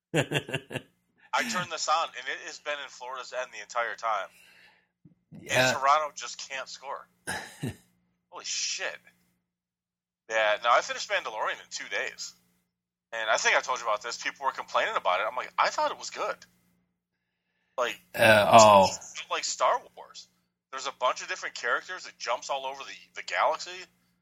I turned this on, and it has been in Florida's end the entire time. Yeah. And Toronto just can't score. Holy shit. Yeah, no, I finished Mandalorian in 2 days. And I think I told you about this. People were complaining about it. I'm like, I thought it was good. Like, like Star Wars. There's a bunch of different characters. It jumps all over the galaxy.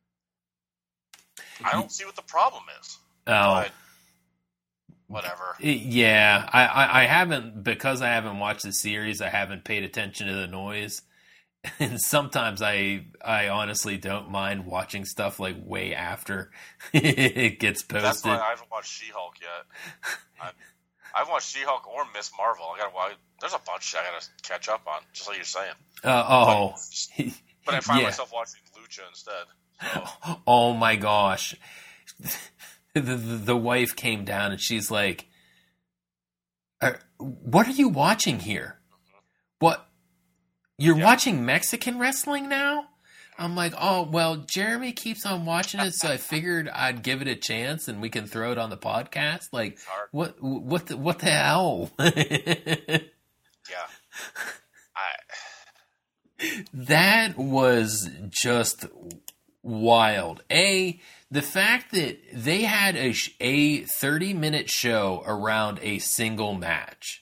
I don't see what the problem is. But whatever. Yeah, I haven't, because I haven't watched the series, I haven't paid attention to the noise. And sometimes I honestly don't mind watching stuff like way after it gets posted. That's why I haven't watched She-Hulk yet. I haven't watched She-Hulk or Miss Marvel. There's a bunch I gotta catch up on, just like you're saying. But I find myself watching Lucha instead. So. Oh my gosh. The wife came down and she's like, what are you watching here? Mm-hmm. What? You're watching Mexican wrestling now? I'm like, oh, well, Jeremy keeps on watching it, so I figured I'd give it a chance and we can throw it on the podcast. Like, what the hell? Yeah. That was just wild. The fact that they had a 30-minute show around a single match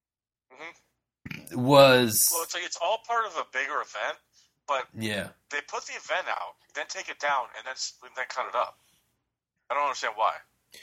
was... Well, it's all part of a bigger event, but they put the event out, then take it down, and then cut it up. I don't understand why.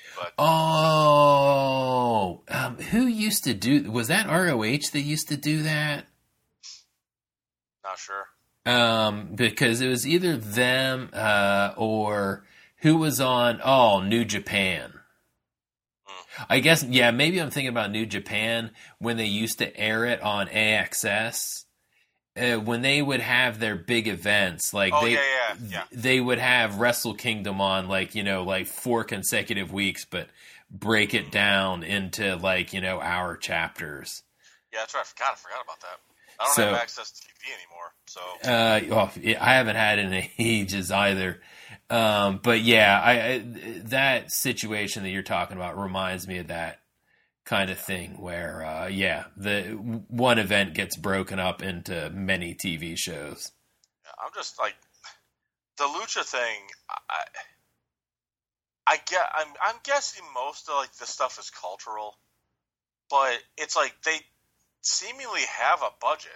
But who used to do... Was that ROH that used to do that? Not sure. Because it was either them or who was on New Japan. I guess, maybe I'm thinking about New Japan when they used to air it on AXS. When they would have their big events, like they would have Wrestle Kingdom on, like 4 consecutive weeks, but break it down into hour chapters. Yeah, that's right. I forgot about that. I don't have access to TV anymore, so. I haven't had it in ages either. But yeah, that situation that you're talking about reminds me of that kind of thing where, the one event gets broken up into many TV shows. I'm just like, the Lucha thing, I'm guessing most of the stuff is cultural, but it's like they seemingly have a budget,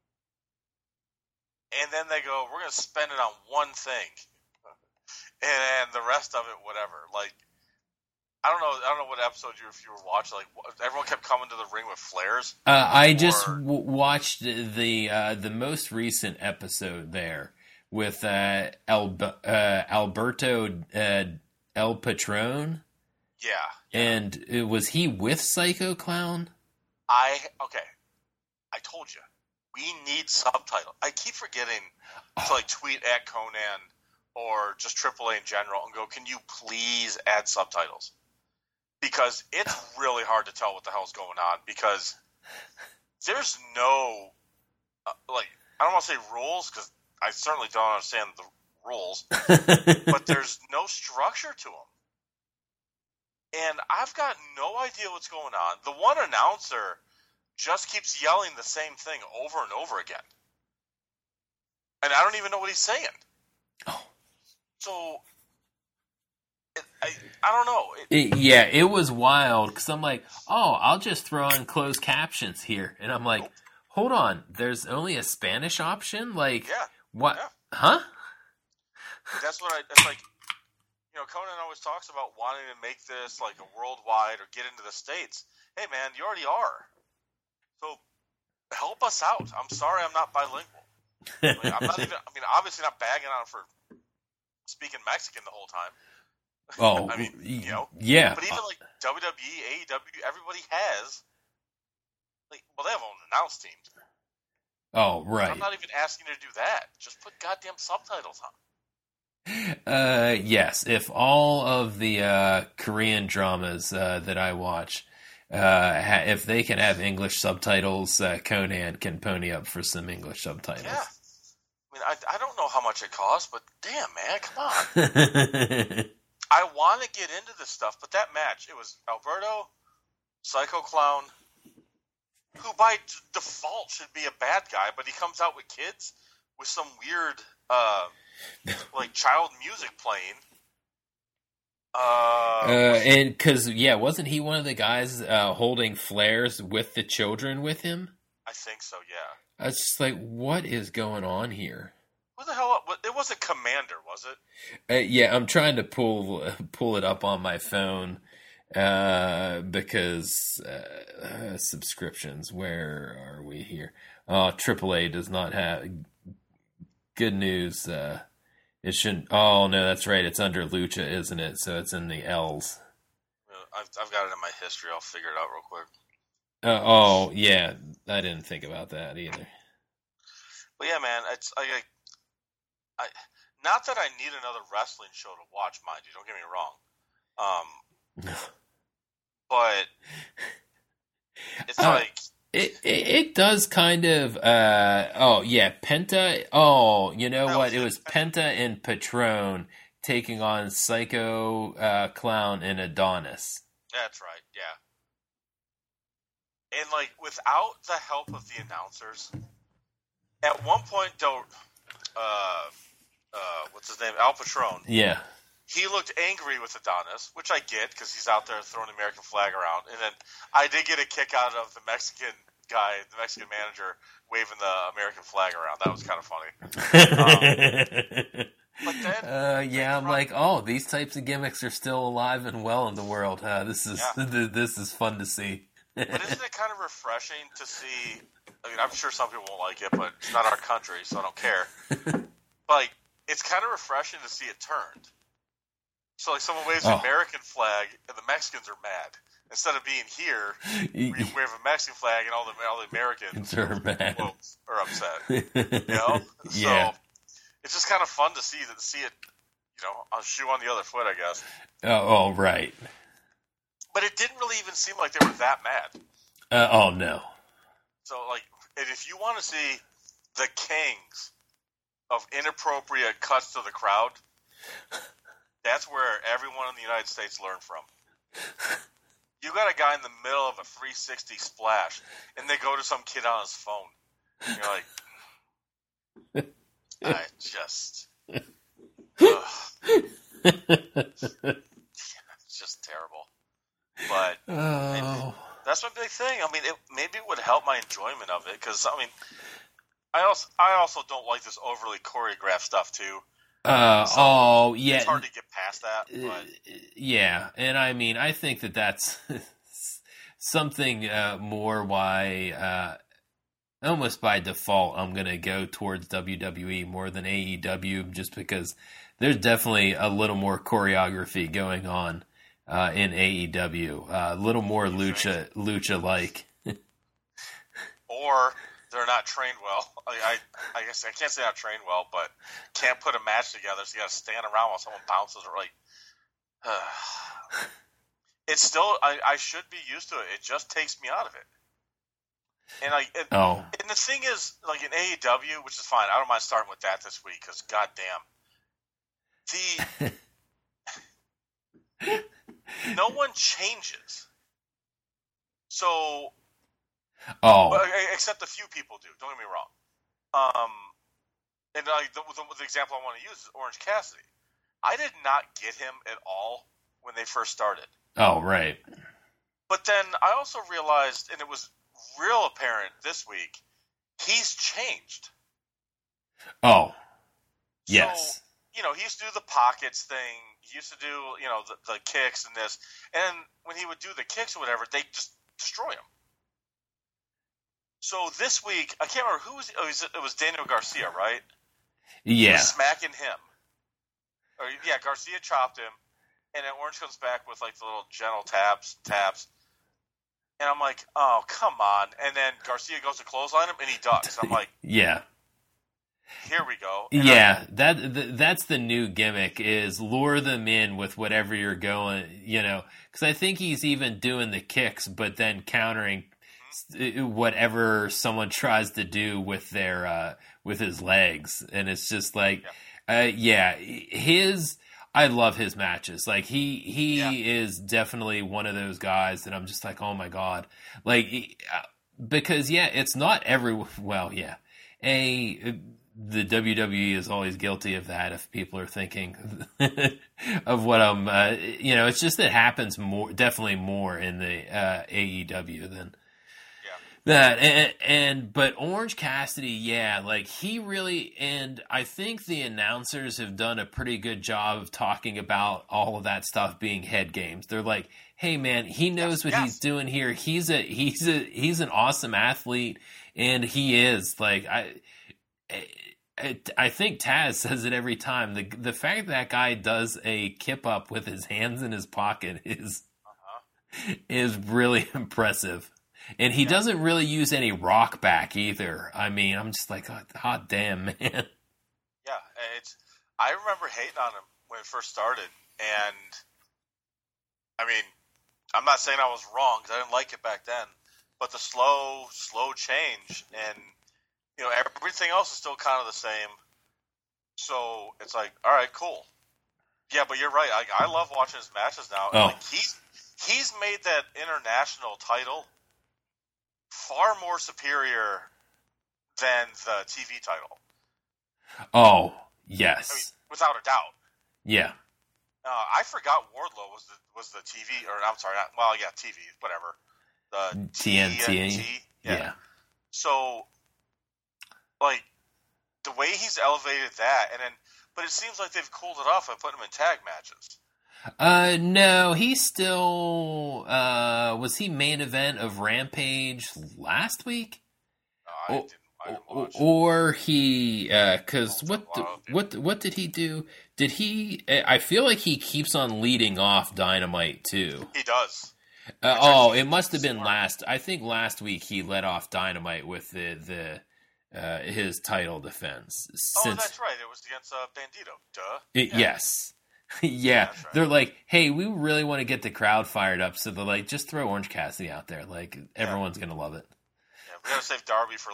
and then they go, we're going to spend it on one thing. And the rest of it, whatever. Like, I don't know what episode if you were watching. Like, everyone kept coming to the ring with flares. I just watched the most recent episode there with Alberto El Patron. Yeah. And was he with Psycho Clown? I told you. We need subtitles. I keep forgetting to tweet at Conan or just AAA in general and go, can you please add subtitles? Because it's really hard to tell what the hell's going on, because there's no, I don't want to say rules, because I certainly don't understand the rules, but there's no structure to them. And I've got no idea what's going on. The one announcer just keeps yelling the same thing over and over again. And I don't even know what he's saying. Oh. So, I don't know. It was wild, because I'm like, I'll just throw in closed captions here. And I'm like, hold on, there's only a Spanish option? Like, what? Yeah. Huh? That's like, Conan always talks about wanting to make this like a worldwide or get into the States. Hey, man, you already are. So, help us out. I'm sorry I'm not bilingual. I'm not even, obviously not bagging on for speaking Mexican the whole time. Yeah. But even WWE, AEW, everybody has, they have own announce teams. Oh, right. I'm not even asking you to do that. Just put goddamn subtitles on. Yes. If all of the Korean dramas that I watch, if they can have English subtitles, Conan can pony up for some English subtitles. Yeah. I don't know how much it costs, but damn, man, come on. I want to get into this stuff, but that match, it was Alberto Psycho Clown, who by default should be a bad guy, but he comes out with kids with some weird, like, child music playing. And because, wasn't he one of the guys holding flares with the children with him? I think so, yeah. I was just like, what is going on here? Who the hell? It wasn't Commander, was it? Yeah, I'm trying to pull it up on my phone because subscriptions. Where are we here? AAA does not have good news. It shouldn't. Oh no, that's right. It's under Lucha, isn't it? So it's in the L's. I've got it in my history. I'll figure it out real quick. Yeah, I didn't think about that either. But yeah, man, it's I not that I need another wrestling show to watch, mind you. Don't get me wrong. But it's like it does kind of. Penta. Oh, you know what? It was Penta and Patron taking on Psycho Clown and Adonis. That's right. Yeah. And like without the help of the announcers, at one point, what's his name? Al Patron. Yeah. He looked angry with Adonis, which I get because he's out there throwing the American flag around. And then I did get a kick out of the Mexican guy, the Mexican manager, waving the American flag around. That was kind of funny. But then, I'm like, these types of gimmicks are still alive and well in the world. This is fun to see. But isn't it kind of refreshing to see? I mean, I'm sure some people won't like it, but it's not our country, so I don't care. Like, it's kind of refreshing to see it turned. So, like, someone waves the American flag, and the Mexicans are mad. Instead of being here, we wave a Mexican flag, and all the Americans are mad. Are upset. You know? Yeah. So, it's just kind of fun to see it, a shoe on the other foot, I guess. Oh, right. But it didn't really even seem like they were that mad. No. So, like, and if you want to see the kings of inappropriate cuts to the crowd, that's where everyone in the United States learned from. You got a guy in the middle of a 360 splash, and they go to some kid on his phone. And you're like, it's just terrible. But that's my big thing. I mean, maybe it would help my enjoyment of it because I also don't like this overly choreographed stuff too. It's hard to get past that. But. Yeah, and I mean, I think that's something more why almost by default I'm going to go towards WWE more than AEW just because there's definitely a little more choreography going on in AEW, a little more lucha-like. Or they're not trained well. I guess I can't say not trained well, but can't put a match together, so you got to stand around while someone bounces. Or like, it's still. I should be used to it. It just takes me out of it. And and the thing is, like in AEW, which is fine. I don't mind starting with that this week because goddamn, no one changes. So. Except a few people do. Don't get me wrong. And the example I want to use is Orange Cassidy. I did not get him at all when they first started. Oh, right. But then I also realized, and it was real apparent this week, he's changed. Oh, yes. So, he used to do the pockets thing. He used to do, the kicks and this. And when he would do the kicks or whatever, they just destroy him. So this week, I can't remember who was. It was Daniel Garcia, right? Yeah. He was smacking him. Garcia chopped him, and then Orange comes back with like the little gentle taps, and I'm like, oh come on! And then Garcia goes to clothesline him, and he ducks. I'm like, yeah. Here we go. And that's the new gimmick is lure them in with whatever you're going, because I think he's even doing the kicks, but then countering whatever someone tries to do with their with his legs, and it's just like his I love his matches. Like he Yeah. is definitely one of those guys that I'm just like, oh my god, like because it's not the WWE is always guilty of that. If people are thinking of what I'm, it's just it happens definitely more in the AEW than. But Orange Cassidy, like he really, and I think the announcers have done a pretty good job of talking about all of that stuff being head games. They're like, hey man, he knows what he's doing here. He's an awesome athlete, and he is like I think Taz says it every time. The fact that guy does a kip up with his hands in his pocket is really impressive. And he doesn't really use any rock back either. I mean, I'm just like, hot damn, man. Yeah, I remember hating on him when it first started, and I mean, I'm not saying I was wrong because I didn't like it back then, but the slow change, and everything else is still kind of the same. So it's like, all right, cool. Yeah, but you're right. I love watching his matches now. Oh. Like he's made that international title far more superior than the TV title. Oh, yes. I mean, without a doubt. Yeah. I forgot Wardlow was the TV, or I'm sorry, TV, whatever. The TNT. Yeah. So, like, the way he's elevated that, but it seems like they've cooled it off by putting him in tag matches. No, he's still, was he main event of Rampage last week? I didn't watch. Or he, cause what did he do? I feel like he keeps on leading off Dynamite too. He does. It must have been I think last week he led off Dynamite with his title defense. That's right. It was against Bandito. Duh. Yes. Yeah, right. They're like, hey, we really want to get the crowd fired up, so they're like, just throw Orange Cassidy out there. Like, everyone's going to love it. Yeah, we got to save Darby for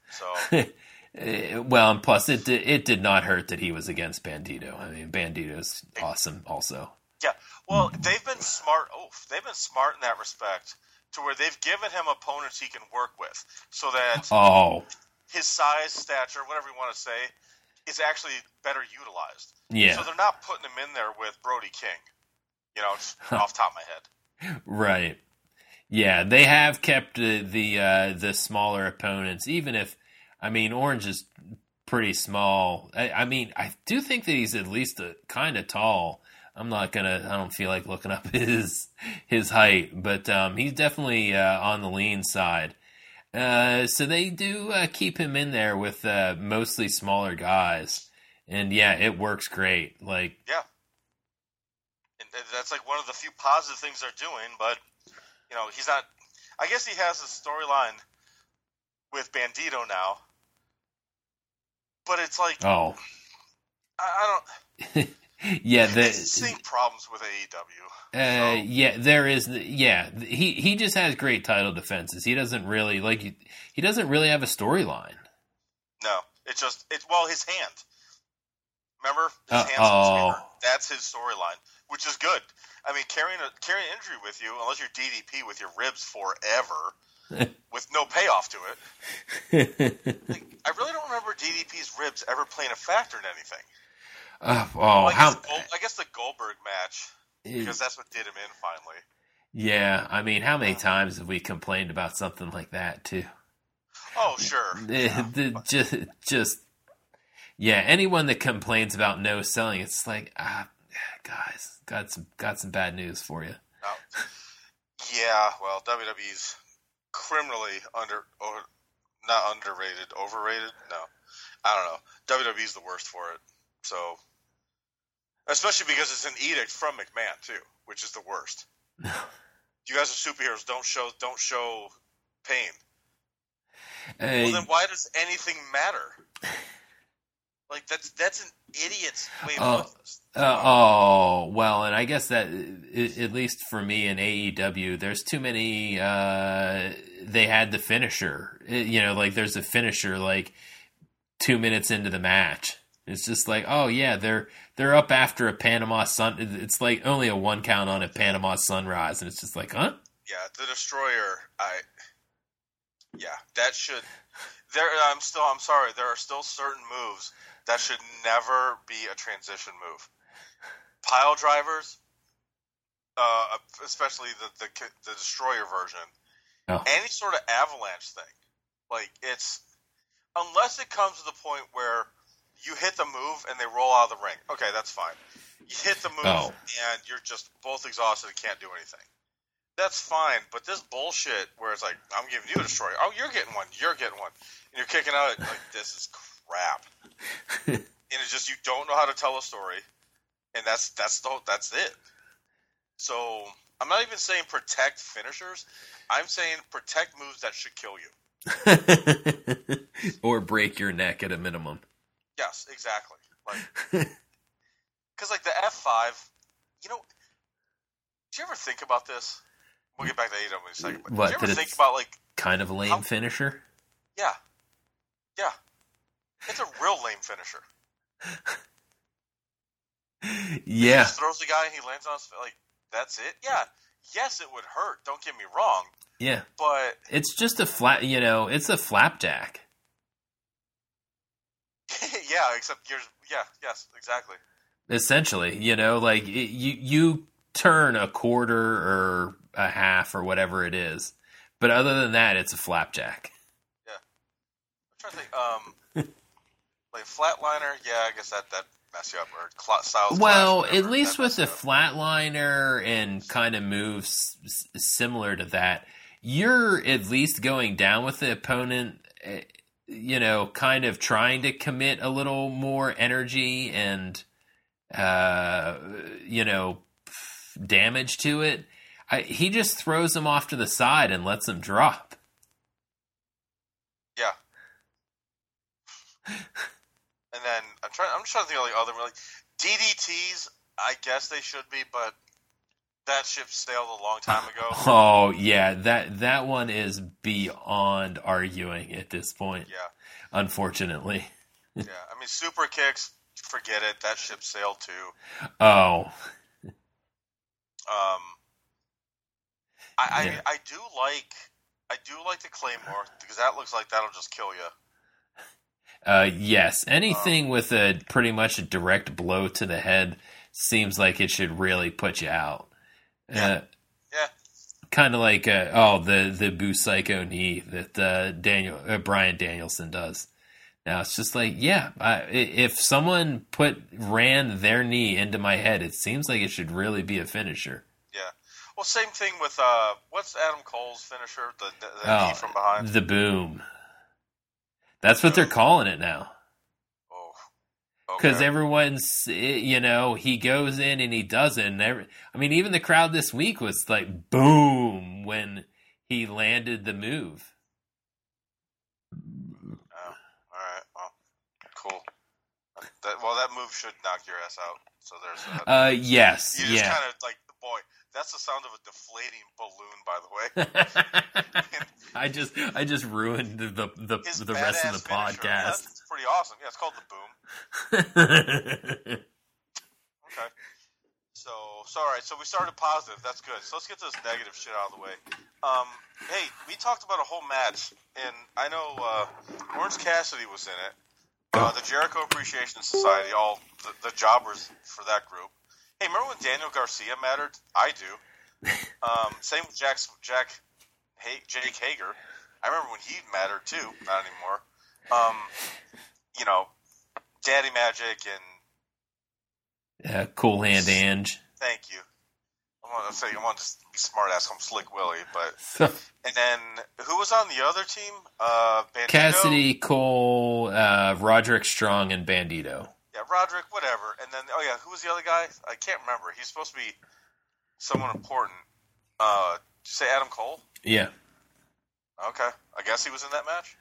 later, so. Well, and plus, it did not hurt that he was against Bandito. I mean, Bandito's awesome also. Yeah, well, they've been smart. They've been smart in that respect to where they've given him opponents he can work with so that his size, stature, whatever you want to say, is actually better utilized. Yeah. So they're not putting him in there with Brody King, just off the top of my head. Right. Yeah, they have kept the smaller opponents, even if, I mean, Orange is pretty small. I mean, I do think that he's at least kind of tall. I don't feel like looking up his height, but he's definitely on the lean side. So they do keep him in there with mostly smaller guys. And yeah, it works great. Like, yeah, and that's like one of the few positive things they're doing. But he's not. I guess he has a storyline with Bandito now. But it's like, I don't. Yeah, the same problems with AEW. Yeah, there is. Yeah, he just has great title defenses. He doesn't really he doesn't really have a storyline. No, it's his hand. Remember? His hands that's his storyline, which is good. I mean, carrying an injury with you, unless you're DDP with your ribs forever, with no payoff to it. I really don't remember DDP's ribs ever playing a factor in anything. I guess the Goldberg match, because that's what did him in finally. Yeah, I mean, how many times have we complained about something like that too? Oh, sure. Anyone that complains about no selling, it's like, guys, got some bad news for you. Oh. Yeah, well, WWE's criminally not underrated, overrated? No. I don't know. WWE's the worst for it. So, especially because it's an edict from McMahon too, which is the worst. You guys are superheroes. Don't show pain. Well, then why does anything matter? Like that's an idiot's way of looking at this. Well, and I guess that at least for me in AEW, there's too many. They had the finisher. Like there's a finisher like 2 minutes into the match. It's just like, oh yeah, they're up after a Panama Sun. It's like only a 1 count on a Panama Sunrise, and it's just like, huh? Yeah, the Destroyer. That should. I'm sorry. There are still certain moves that should never be a transition move. Pile drivers, especially the Destroyer version. Oh. Any sort of avalanche thing, like it's unless it comes to the point where you hit the move and they roll out of the ring. Okay, that's fine. You hit the move and you're just both exhausted and can't do anything. That's fine, but this bullshit where it's like, I'm giving you a Destroyer. Oh, you're getting one. And you're kicking out, like, this is crap. And it's just, you don't know how to tell a story, and that's it. So, I'm not even saying protect finishers. I'm saying protect moves that should kill you. Or break your neck at a minimum. Yes, exactly. Because, like, the F5, did you ever think about this? We'll get back to AEW in a second. But did you ever think about, like... kind of a lame finisher? Yeah. Yeah. It's a real lame finisher. Yeah. He just throws the guy and he lands on his... Like, that's it? Yeah. Yes, it would hurt. Don't get me wrong. Yeah. But... It's just a flat... it's a flapjack. Yeah, except you're... Yeah, yes, exactly. Essentially, like, you turn a quarter or a half or whatever it is. But other than that, it's a flapjack. Yeah. I'm trying to think, like, flatliner, yeah, I guess that mess you up. Or styles. Well, at least with the flatliner and kind of moves similar to that, you're at least going down with the opponent, kind of trying to commit a little more energy and, damage to it. He just throws them off to the side and lets them drop. Yeah. And then I'm just trying to think of like other like DDTs. I guess they should be, but that ship sailed a long time ago. Oh yeah, that one is beyond arguing at this point. Yeah. Unfortunately. Yeah, I mean super kicks. Forget it. That ship sailed too. Oh. I do like the Claymore because that looks like that'll just kill you. Yes, anything with a pretty much a direct blow to the head seems like it should really put you out. Yeah. Kind of like the Boo Psycho knee that Bryan Danielson does. Now it's just like, if someone ran their knee into my head, it seems like it should really be a finisher. Yeah. Well, same thing with what's Adam Cole's finisher? The knee from behind. The boom. That's what they're calling it now. Oh. Because Okay. everyone's, he goes in and he does it. And even the crowd this week was like, boom, when he landed the move. Oh, all right. Well, cool. That move should knock your ass out. So there's that. Yes. You just kind of like, boy, that's the sound of a deflating balloon, by the way. I just ruined the rest of the podcast. That's pretty awesome. Yeah, it's called the boom. Okay. So all right. So we started positive. That's good. So let's get this negative shit out of the way. Hey, we talked about a whole match, and I know Orange Cassidy was in it. The Jericho Appreciation Society, all the jobbers for that group. Hey, remember when Daniel Garcia mattered? I do. Same with Jake Hager. I remember when he mattered too. Not anymore. Daddy Magic and Cool Hand Ange. Thank you. I want to be smart ass. I'm Slick Willie, but and then who was on the other team? Bandito? Cassidy, Cole, Roderick Strong, and Bandito. Yeah, Roderick, whatever. And then who was the other guy? I can't remember. He's supposed to be someone important. Did you say Adam Cole? Yeah. Okay, I guess he was in that match.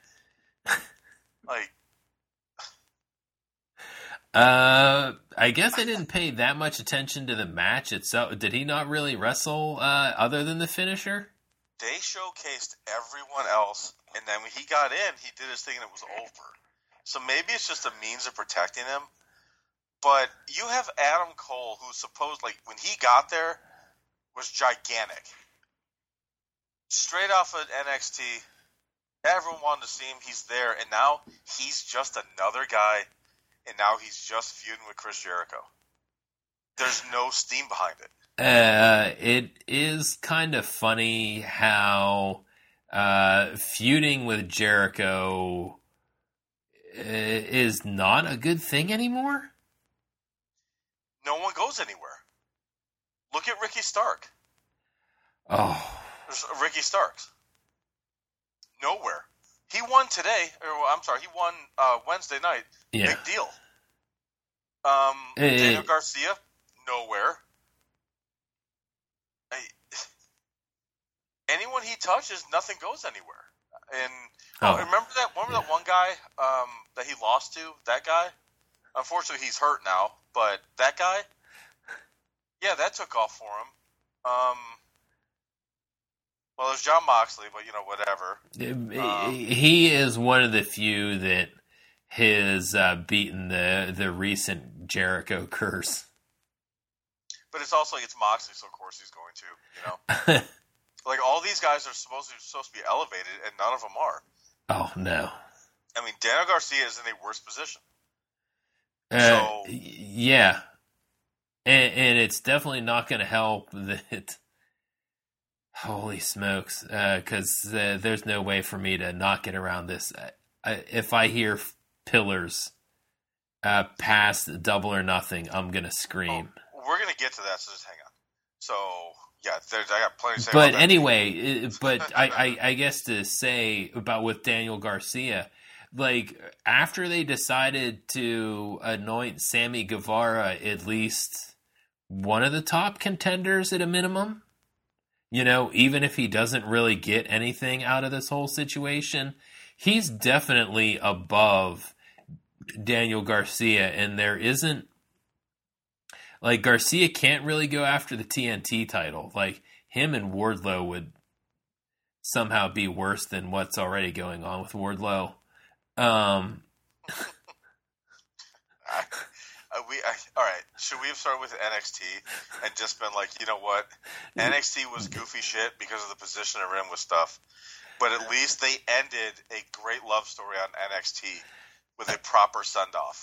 I guess I didn't pay that much attention to the match itself. Did he not really wrestle other than the finisher? They showcased everyone else, and then when he got in, he did his thing and it was over. So maybe it's just a means of protecting him. But you have Adam Cole, who supposed when he got there was gigantic. Straight off of NXT, everyone wanted to see him. He's there, and now he's just another guy, and now he's just feuding with Chris Jericho. There's no steam behind it. It is kind of funny how feuding with Jericho is not a good thing anymore. No one goes anywhere. Look at Ricky Stark. Oh. There's Ricky Starks. Nowhere. He won today, he won Wednesday night. Yeah. Big deal. Daniel Garcia, nowhere. Anyone he touches, nothing goes anywhere. And remember that one guy that he lost to? That guy? Unfortunately, he's hurt now. But that guy, yeah, that took off for him. Well, there's Jon Moxley, but whatever. He is one of the few that has beaten the recent Jericho curse. But it's also it's Moxley, so of course he's going to. All these guys are supposed to be elevated, and none of them are. Oh no! I mean, Daniel Garcia is in a worse position. Yeah, and it's definitely not going to help that. Holy smokes! Because there's no way for me to not get around this. If I hear pillars past Double or Nothing, I'm going to scream. Oh, we're going to get to that, so just hang on. So yeah, I got plenty to say. But anyway, I guess to say about with Daniel Garcia. After they decided to anoint Sammy Guevara at least one of the top contenders at a minimum, even if he doesn't really get anything out of this whole situation, he's definitely above Daniel Garcia, and there isn't Garcia can't really go after the TNT title. Him and Wardlow would somehow be worse than what's already going on with Wardlow. All right. Should we have started with NXT and just been you know what? NXT was goofy shit because of the position they're in with stuff, but at least they ended a great love story on NXT with a proper send-off.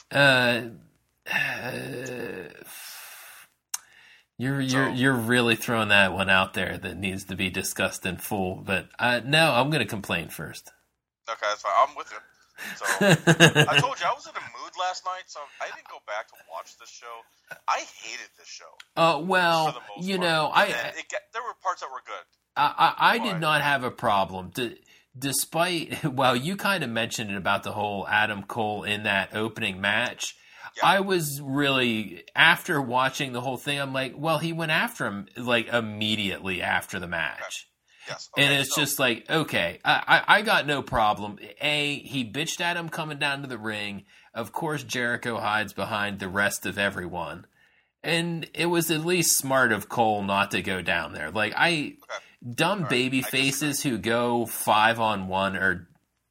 You're really throwing that one out there that needs to be discussed in full. But no, I'm going to complain first. Okay, that's fine. I'm with you. So I told you I was in a mood last night, so I didn't go back to watch this show. I hated this show. Well, there were parts that were good. I did not have a problem. Despite, you kind of mentioned it about the whole Adam Cole in that opening match. Yeah. I was really, after watching the whole thing, I'm like, he went after him immediately after the match. Okay. Yes. Okay, and it's just okay, I got no problem. He bitched at him coming down to the ring. Of course, Jericho hides behind the rest of everyone. And it was at least smart of Cole not to go down there. Dumb baby faces who go 5-on-1 are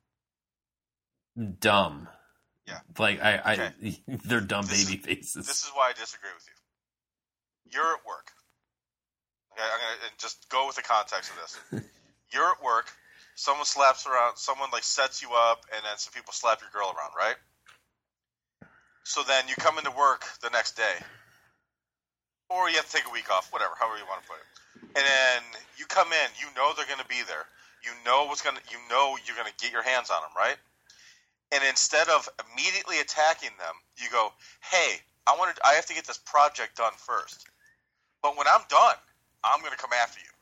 dumb. Yeah. They're dumb baby faces. This is why I disagree with you. You're at work. Okay, I'm gonna just go with the context of this. You're at work. Someone slaps around. Someone sets you up, and then some people slap your girl around, right? So then you come into work the next day, or you have to take a week off, whatever, however you want to put it. And then you come in. You know they're going to be there. You know you're going to get your hands on them, right? And instead of immediately attacking them, you go, "Hey, I have to get this project done first. But when I'm done, I'm going to come after you."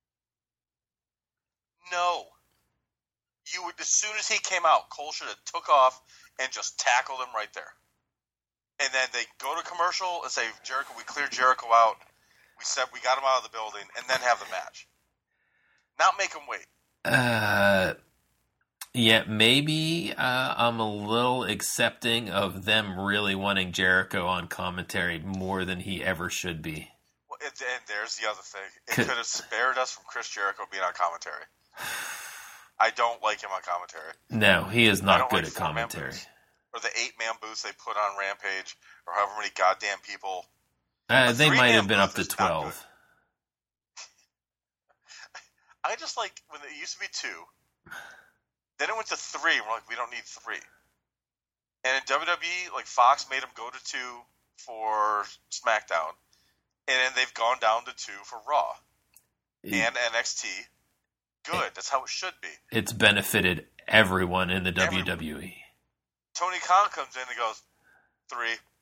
No. As soon as he came out, Cole should have took off and just tackled him right there. And then they go to commercial and say, "Jericho, we cleared Jericho out. We got him out of the building," and then have the match. Not make him wait. Yeah, maybe I'm a little accepting of them really wanting Jericho on commentary more than he ever should be. And there's the other thing. It could have spared us from Chris Jericho being on commentary. I don't like him on commentary. No, he is not good at commentary. or the 8-man booths they put on Rampage, or however many goddamn people. They might have been up to 12. I just like when it used to be 2. Then it went to 3. And we're like, we don't need 3. And in WWE, like Fox made them go to 2 for SmackDown, and then they've gone down to 2 for Raw and NXT. Good, that's how it should be. It's benefited everyone in the WWE. Tony Khan comes in and goes 3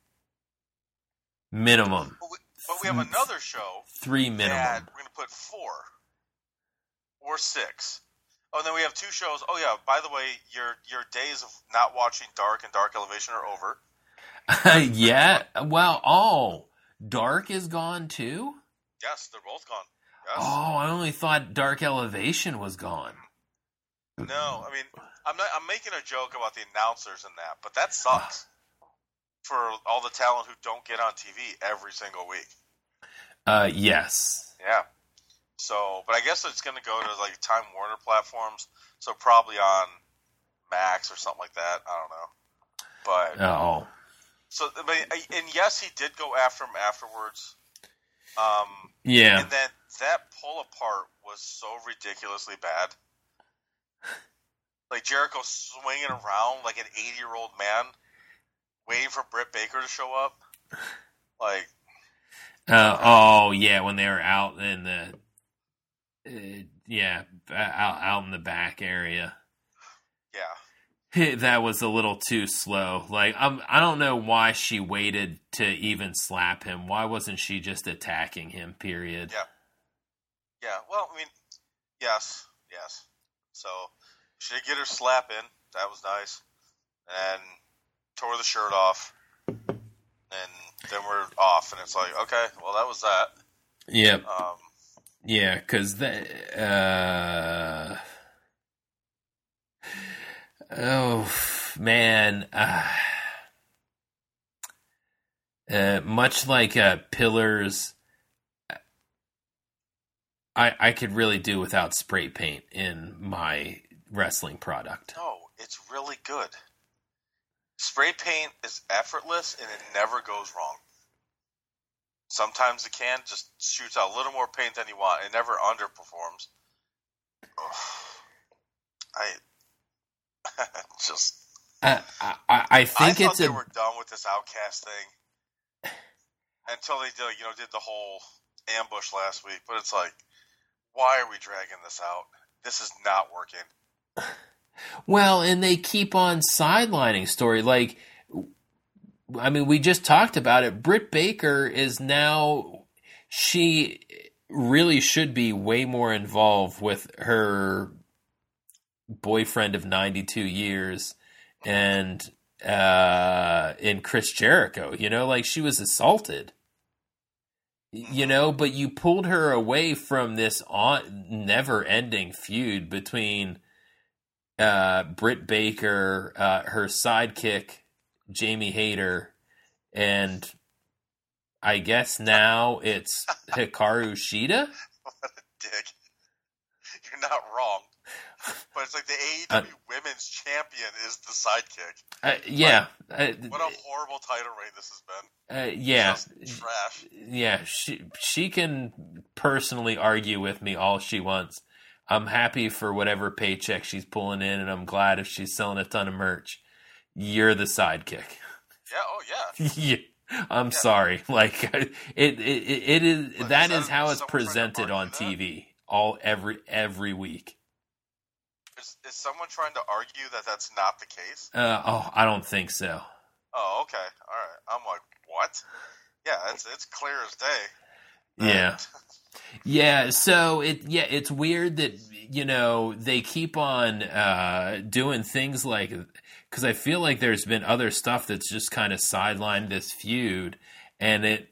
minimum. But we have another show. 3 minimum. That we're going to put 4 or 6. Oh, and then we have 2 shows. Oh yeah, by the way, your days of not watching Dark and Dark Elevation are over. Yeah. Well, Dark is gone too? Yes, they're both gone. Yes. Oh, I only thought Dark Elevation was gone. No, I mean, I'm making a joke about the announcers and that, but that sucks for all the talent who don't get on TV every single week. Yes. Yeah. So, but I guess it's going to go to like Time Warner platforms, so probably on Max or something like that. I don't know. But so, and yes, he did go after him afterwards. Yeah. And then that pull apart was so ridiculously bad. Like Jericho swinging around like an 80-year-old man, waiting for Britt Baker to show up. Like. Yeah, when they were out in the. Out in the back area. Yeah. That was a little too slow. Like, I don't know why she waited to even slap him. Why wasn't she just attacking him, period? Yeah. Yeah, well, I mean, yes. So, she did get her slap in. That was nice. And tore the shirt off. And then we're off. And it's like, okay, well, that was that. Yep. Yeah, because oh man, much like Pillars, I could really do without spray paint in my wrestling product. No, it's really good. Spray paint is effortless and it never goes wrong. Sometimes the can just shoots out a little more paint than you want. It never underperforms. I think I thought they were done with this Outcast thing until they did the whole ambush last week. But it's like, why are we dragging this out? This is not working. Well, and they keep on sidelining story. Like, I mean, we just talked about it. Britt Baker is now, she really should be way more involved with her boyfriend of 92 years and in Chris Jericho. Like she was assaulted. But you pulled her away from this never-ending feud between Britt Baker, her sidekick, Jamie Hayter, and I guess now it's Hikaru Shida? What a dick. You're not wrong. But it's like the AEW Women's Champion is the sidekick. Yeah. What a horrible title reign this has been. Yeah. Just trash. Yeah, she can personally argue with me all she wants. I'm happy for whatever paycheck she's pulling in, and I'm glad if she's selling a ton of merch. You're the sidekick. Yeah. Oh yeah. Yeah. I'm sorry. Like it is. That is how it's presented on TV every week. Is someone trying to argue that that's not the case? I don't think so. Oh, okay. All right. I'm like, what? Yeah, it's clear as day. Yeah. Yeah, so it's weird that they keep on doing things like, because I feel like there's been other stuff that's just kind of sidelined this feud, and it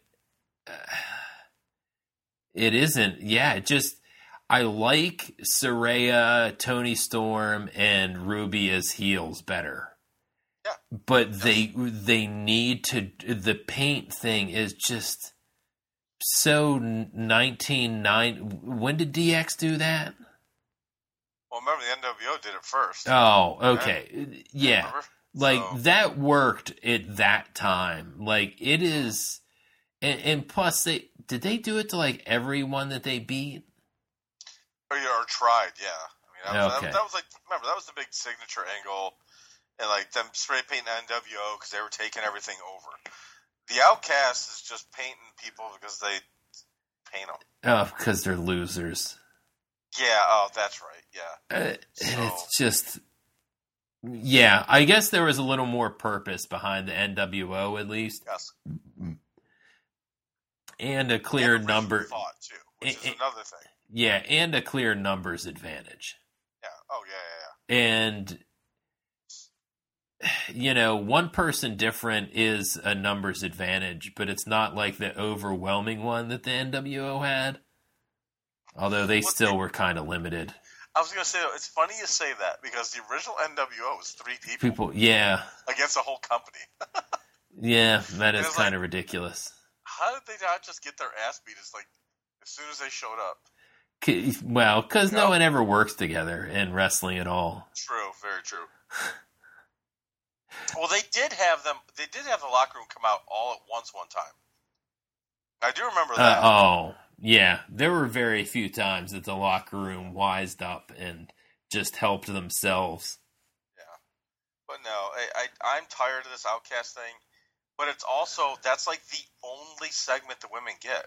isn't. Yeah, it just, I like Saraya, Toni Storm, and Ruby as heels better. Yeah, but they need to. The paint thing is just so 1990. When did DX do that? Well, remember the NWO did it first. Oh, okay. Yeah. Like, that worked at that time. Like, it is... And plus, did they do it to, like, everyone that they beat? Or tried, yeah. I mean, Okay. that was like, remember, that was the big signature angle, and like them spray painting NWO because they were taking everything over. The Outcast is just painting people because they paint them. Oh, because they're losers. Yeah, oh, that's right, yeah. And it's just... Yeah, I guess there was a little more purpose behind the NWO, at least. Yes. And a clear number... thought, too, which is another thing. Yeah, and a clear numbers advantage. Yeah, oh, yeah. And, you know, one person different is a numbers advantage, but it's not like the overwhelming one that the NWO had. Although they still were kind of limited. I was going to say, it's funny you say that, because the original NWO was 3 people. Yeah. Against a whole company. Yeah, that is kind of ridiculous. How did they not just get their ass beat as soon as they showed up? Well, because no one ever works together in wrestling at all. True, very true. Well, they did have the locker room come out all at once one time. I do remember that. Yeah. There were very few times that the locker room wised up and just helped themselves. Yeah. But no, I'm tired of this Outcast thing. But it's also, that's like the only segment the women get.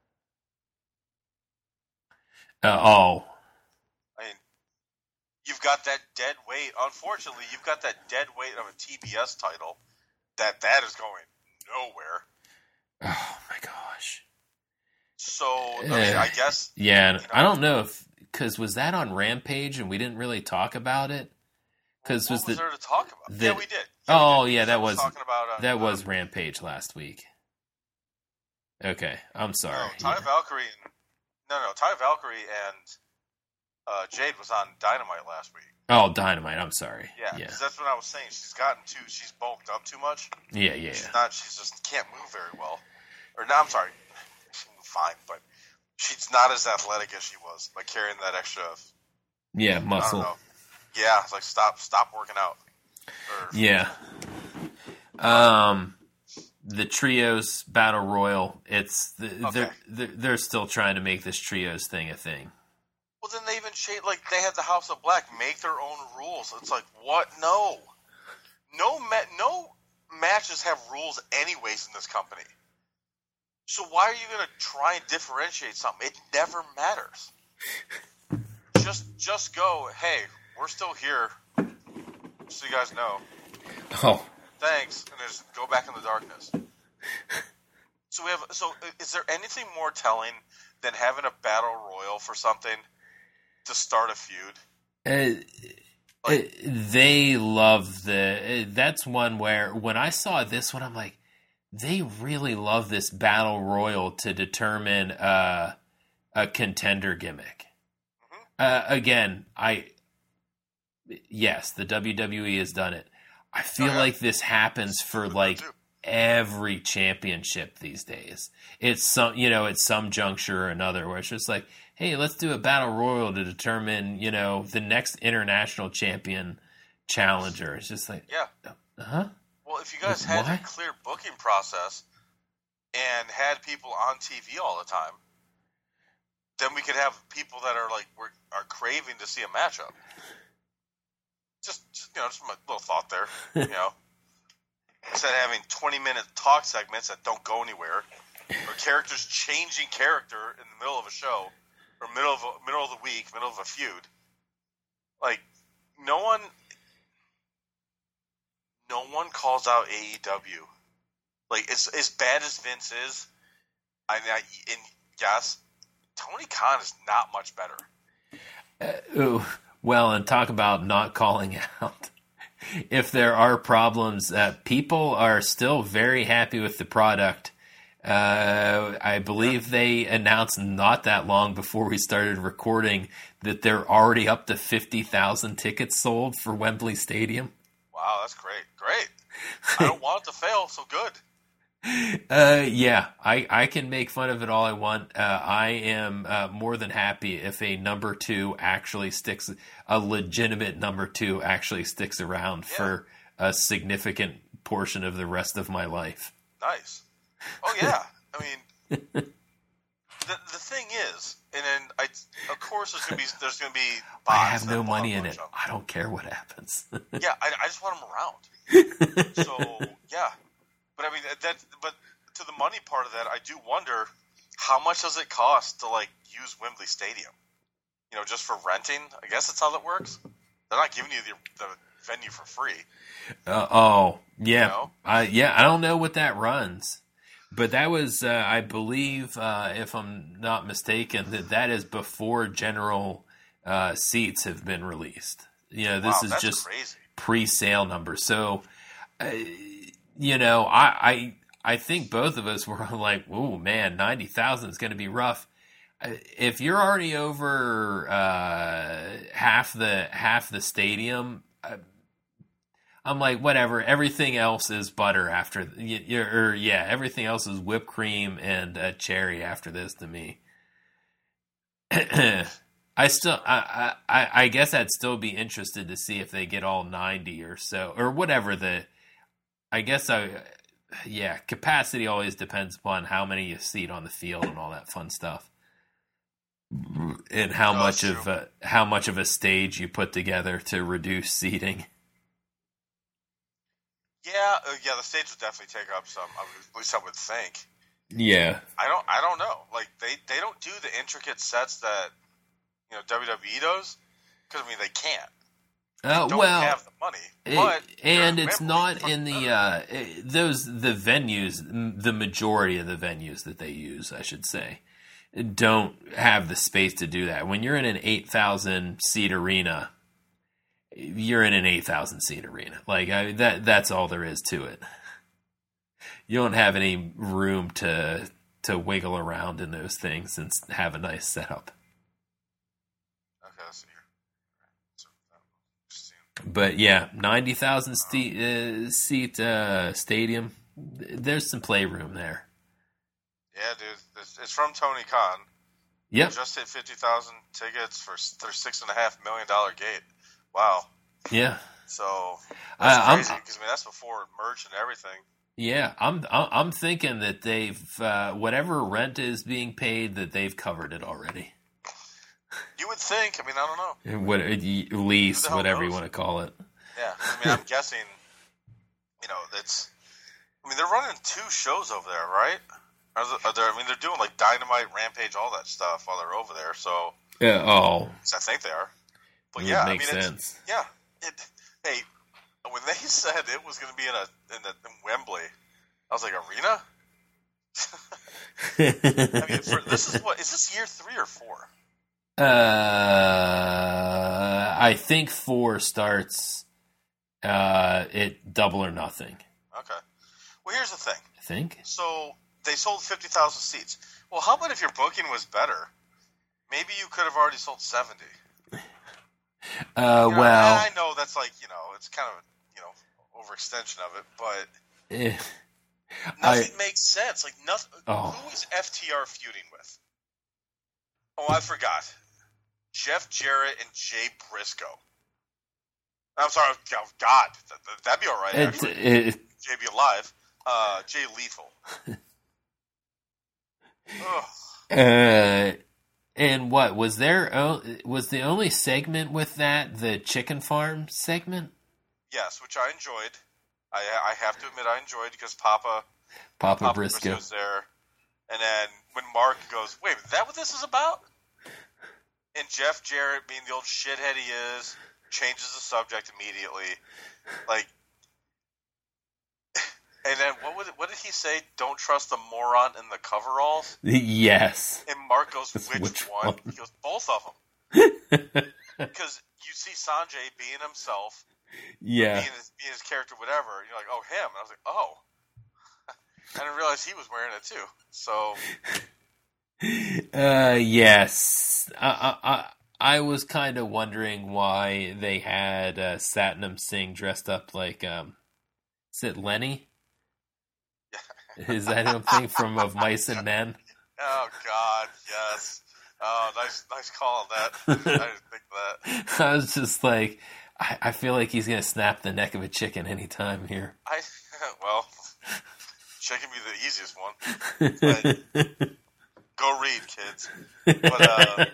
I mean, you've got that dead weight. Unfortunately, you've got that dead weight of a TBS title that is going nowhere. Oh, my gosh. So, I guess... Yeah, you know, I don't know if... Because was that on Rampage and we didn't really talk about it? What was there to talk about? Yeah, we did. That was... talking about, that was Rampage last week. Okay, I'm sorry. No, Ty Valkyrie and Jade was on Dynamite last week. Oh, Dynamite. I'm sorry. Yeah, because that's what I was saying. She's bulked up too much. Yeah. She just can't move very well. Or, no, I'm sorry. She moved fine, but she's not as athletic as she was by carrying that extra... Yeah, muscle. I don't know. Yeah, it's like, stop working out. Yeah. The Trios Battle Royal, they're still trying to make this Trios thing a thing. Well, then they even they had the House of Black make their own rules. It's like, what? No matches have rules anyways in this company. So why are you going to try and differentiate something? It never matters. Just go, hey, we're still here, so you guys know. Oh. Thanks, and just go back in the darkness. So is there anything more telling than having a battle royal for something to start a feud? They love that's one where when I saw this one, I'm like, they really love this battle royal to determine a contender gimmick. Mm-hmm. Again, yes, the WWE has done it. I feel like this happens for every championship these days. It's some juncture or another where it's just like, hey, let's do a battle royal to determine, the next international champion challenger. It's just like, Well, if you guys had a clear booking process and had people on TV all the time, then we could have people that are craving to see a matchup. Just my little thought there. Instead of having 20-minute talk segments that don't go anywhere, or characters changing character in the middle of a show, or middle of the week, middle of a feud. Like, no one calls out AEW. Like, as bad as Vince is, yes, Tony Khan is not much better. Well, and talk about not calling out. If there are problems, people are still very happy with the product. I believe they announced not that long before we started recording that they're already up to 50,000 tickets sold for Wembley Stadium. Wow, that's great. Great. I don't want it to fail, so good. Yeah, I can make fun of it all I want. I am more than happy if a number 2 actually sticks, a legitimate number 2 actually sticks around for a significant portion of the rest of my life. Nice. Oh yeah. I mean, the thing is, and then of course there's gonna be. I have no money in it. I don't care what happens. Yeah, I just want them around. So yeah, but I mean but to the money part of that, I do wonder how much does it cost to like use Wembley Stadium? You know, just for renting. I guess that's how that works. They're not giving you the venue for free. Yeah, you know? I don't know what that runs. But that was, I believe, if I'm not mistaken, that is before general seats have been released. You know, this is just crazy. Pre-sale numbers. So, you know, I think both of us were like, "Ooh, man, 90,000 is going to be rough." If you're already over half the stadium. I'm like, whatever. Everything else is butter after, everything else is whipped cream and cherry after this to me. I guess I'd still be interested to see if they get all 90 or so, or whatever capacity always depends upon how many you seat on the field and all that fun stuff, and how much of a stage you put together to reduce seating. Yeah, the stage would definitely take up some. At least I would think. Yeah, I don't know. Like they don't do the intricate sets that WWE does, because I mean they can't. They don't have the money. And it's not in the the venues. The majority of the venues that they use, I should say, don't have the space to do that. When you're in an 8,000 seat arena. You're in an 8,000 seat arena. Like that's all there is to it. You don't have any room to wiggle around in those things and have a nice setup. Okay, let's see here. But yeah, 90,000 seat stadium. There's some playroom there. Yeah, dude. It's from Tony Khan. Yep. Just hit 50,000 tickets for their $6.5 million gate. Wow. Yeah. So that's crazy because that's before merch and everything. Yeah, I'm thinking that they've whatever rent is being paid, that they've covered it already. You would think. I mean, I don't know. What lease, whatever you want to call it. Yeah, I mean, I'm guessing. That's. I mean, they're running 2 shows over there, right? They're doing like Dynamite, Rampage, all that stuff while they're over there. So. Yeah. Oh. I think they are. But it yeah, makes sense. Hey, when they said it was going to be in Wembley, I was like, arena? I mean, this is this year 3 or 4? I think 4 starts at Double or Nothing. Okay. Well, here's the thing. I think. So they sold 50,000 seats. Well, how about if your booking was better? Maybe you could have already sold 70. Well, I know that's like, it's kind of, overextension of it, but nothing makes sense. Like nothing. Oh. Who is FTR feuding with? Oh, I forgot. Jeff Jarrett and Jay Briscoe. I'm sorry. Oh, God, that'd be all right. Jay be alive. Jay Lethal. And what was the only segment with that the chicken farm segment? Yes, which I enjoyed. I have to admit I enjoyed because Papa Briscoe was there, and then when Mark goes, "Wait, is that what this is about?" And Jeff Jarrett, being the old shithead he is, changes the subject immediately. Like, and then what did he say? Don't trust the moron in the coveralls. Yes. And Mark goes, which one? He goes, both of them. Because you see Sanjay being himself. Yeah. Being his character, whatever. And you're like, oh, him. And I was like, oh. I didn't realize he was wearing it too. So. Yes. I was kind of wondering why they had Satnam Singh dressed up like, is it Lenny? Is that something from Of Mice and Men? Oh, God, yes. Oh, nice call on that. I didn't think that. I was just like, I feel like he's going to snap the neck of a chicken anytime here. Well, chicken be the easiest one. But go read, kids. But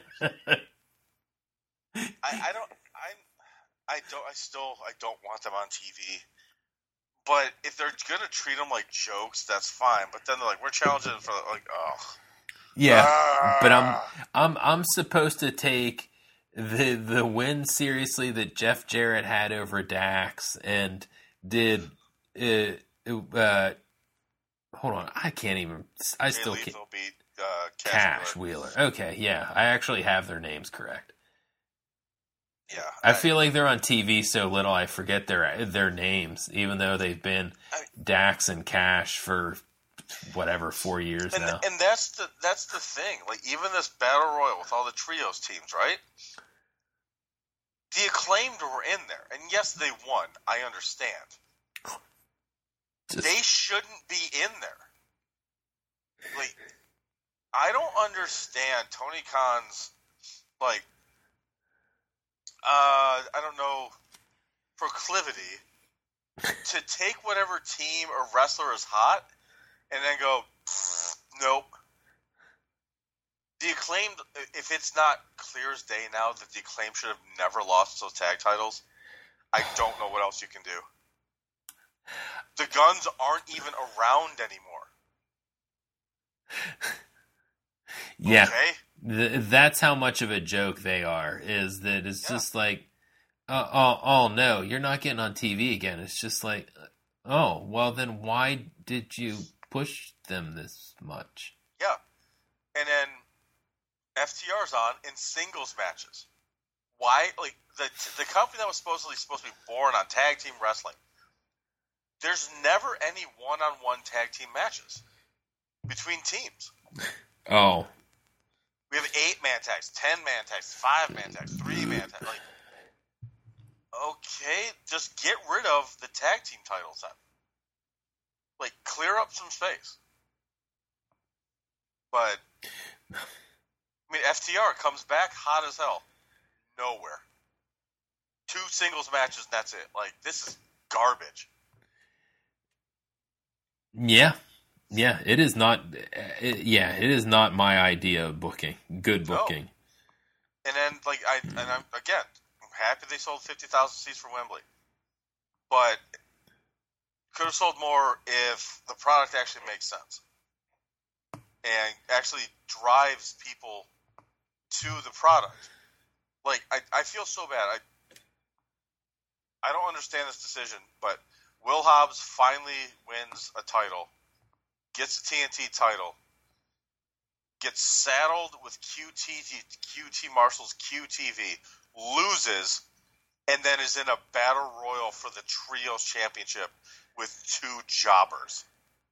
I don't want them on TV. But if they're gonna treat them like jokes, that's fine. But then they're like, we're challenging for like, oh, yeah. But I'm supposed to take the win seriously that Jeff Jarrett had over Dax and did. Hold on, I can't even. I still can't. Beat Cash Wheeler. Okay, yeah, I actually have their names correct. Yeah, I feel like they're on TV so little I forget their names, even though they've been Dax and Cash for whatever 4 years now. And that's the thing. Like even this battle royal with all the trios teams, right? The Acclaimed were in there, and yes, they won. I understand. They shouldn't be in there. Like, I don't understand Tony Khan's, like, I don't know, proclivity to take whatever team or wrestler is hot and then go, nope. The Acclaimed, if it's not clear as day now that the Acclaimed should have never lost those tag titles, I don't know what else you can do. The Guns aren't even around anymore. Yeah. Okay? That's how much of a joke they are, is that it's just like, oh, no, you're not getting on TV again. It's just like, oh, well, then why did you push them this much? Yeah. And then FTR's on in singles matches. Why? Like, the company that was supposed to be born on tag team wrestling, there's never any one-on-one tag team matches between teams. Oh. We have 8-man tags, 10-man tags, 5-man tags, 3-man tags. Like, okay, just get rid of the tag team titles then. Like, clear up some space. But, I mean, FTR comes back hot as hell. Nowhere. 2 singles matches and that's it. Like, this is garbage. Yeah. Yeah, it is not. It is not my idea of booking. Good booking. No. And then, like, I'm happy they sold 50,000 seats for Wembley, but could have sold more if the product actually makes sense and actually drives people to the product. Like, I feel so bad. I don't understand this decision, but Will Hobbs finally wins a title. Gets the TNT title, gets saddled with QT Marshall's QTV, loses, and then is in a battle royal for the Trios Championship with 2 jobbers.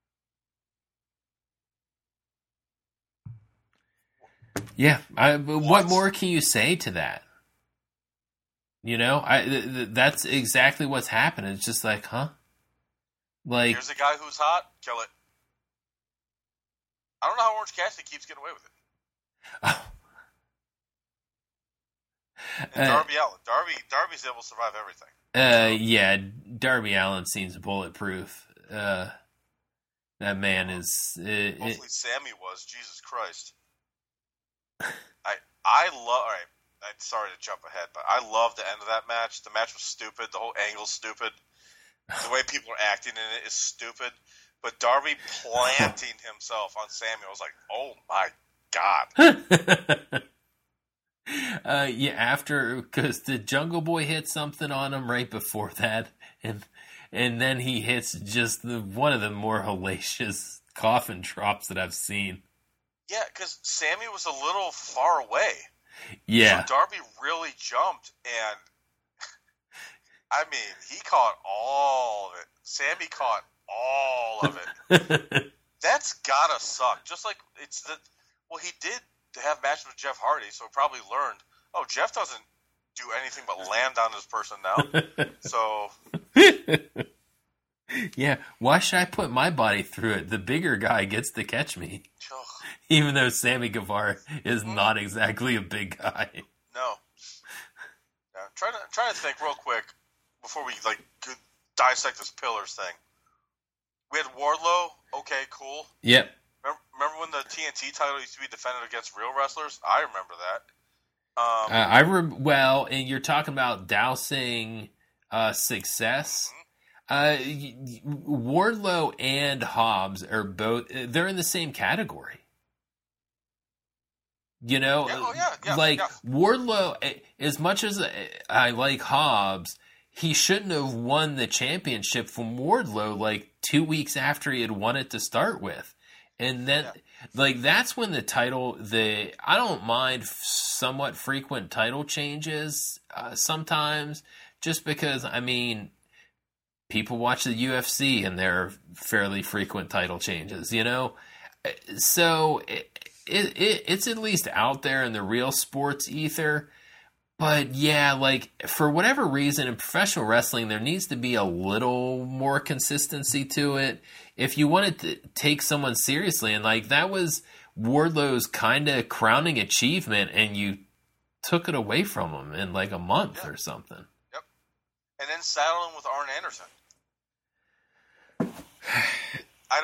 Yeah, what more can you say to that? You know, that's exactly what's happened. It's just like, huh? Like, here's a guy who's hot, kill it. I don't know how Orange Cassidy keeps getting away with it. Oh. And Darby Allin. Darby's able to survive everything. Yeah, Darby Allin seems bulletproof. That man is. Hopefully, Sammy was. Jesus Christ. I love. All right, I'm sorry to jump ahead, but I love the end of that match. The match was stupid. The whole angle's stupid. The way people are acting in it is stupid. But Darby planting himself on Sammy, I was like, oh my God. Yeah, because the Jungle Boy hit something on him right before that, and then he hits just one of the more hellacious coffin drops that I've seen. Yeah, because Sammy was a little far away. Yeah. So Darby really jumped, and I mean, he caught all of it. Sammy caught all of it. That's gotta suck. Just like he did have matches with Jeff Hardy, so he probably learned, oh, Jeff doesn't do anything but land on this person now. So yeah, why should I put my body through it? The bigger guy gets to catch me. Even though Sammy Guevara is not exactly a big guy. No. trying to think real quick before we dissect this Pillars thing. We had Wardlow. Okay, cool. Yep. Remember when the TNT title used to be defended against real wrestlers? I remember that. Well, and you're talking about dousing success. Wardlow and Hobbs are both. They're in the same category. You know, Wardlow. As much as I like Hobbs, he shouldn't have won the championship from Wardlow like 2 weeks after he had won it to start with. And then, that's when the title, I don't mind somewhat frequent title changes sometimes, just because, people watch the UFC and there are fairly frequent title changes, you know? So it's at least out there in the real sports ether. But yeah, for whatever reason in professional wrestling, there needs to be a little more consistency to it. If you wanted to take someone seriously, and that was Wardlow's kind of crowning achievement, and you took it away from him in a month or something. Yep. And then saddle him with Arn Anderson. I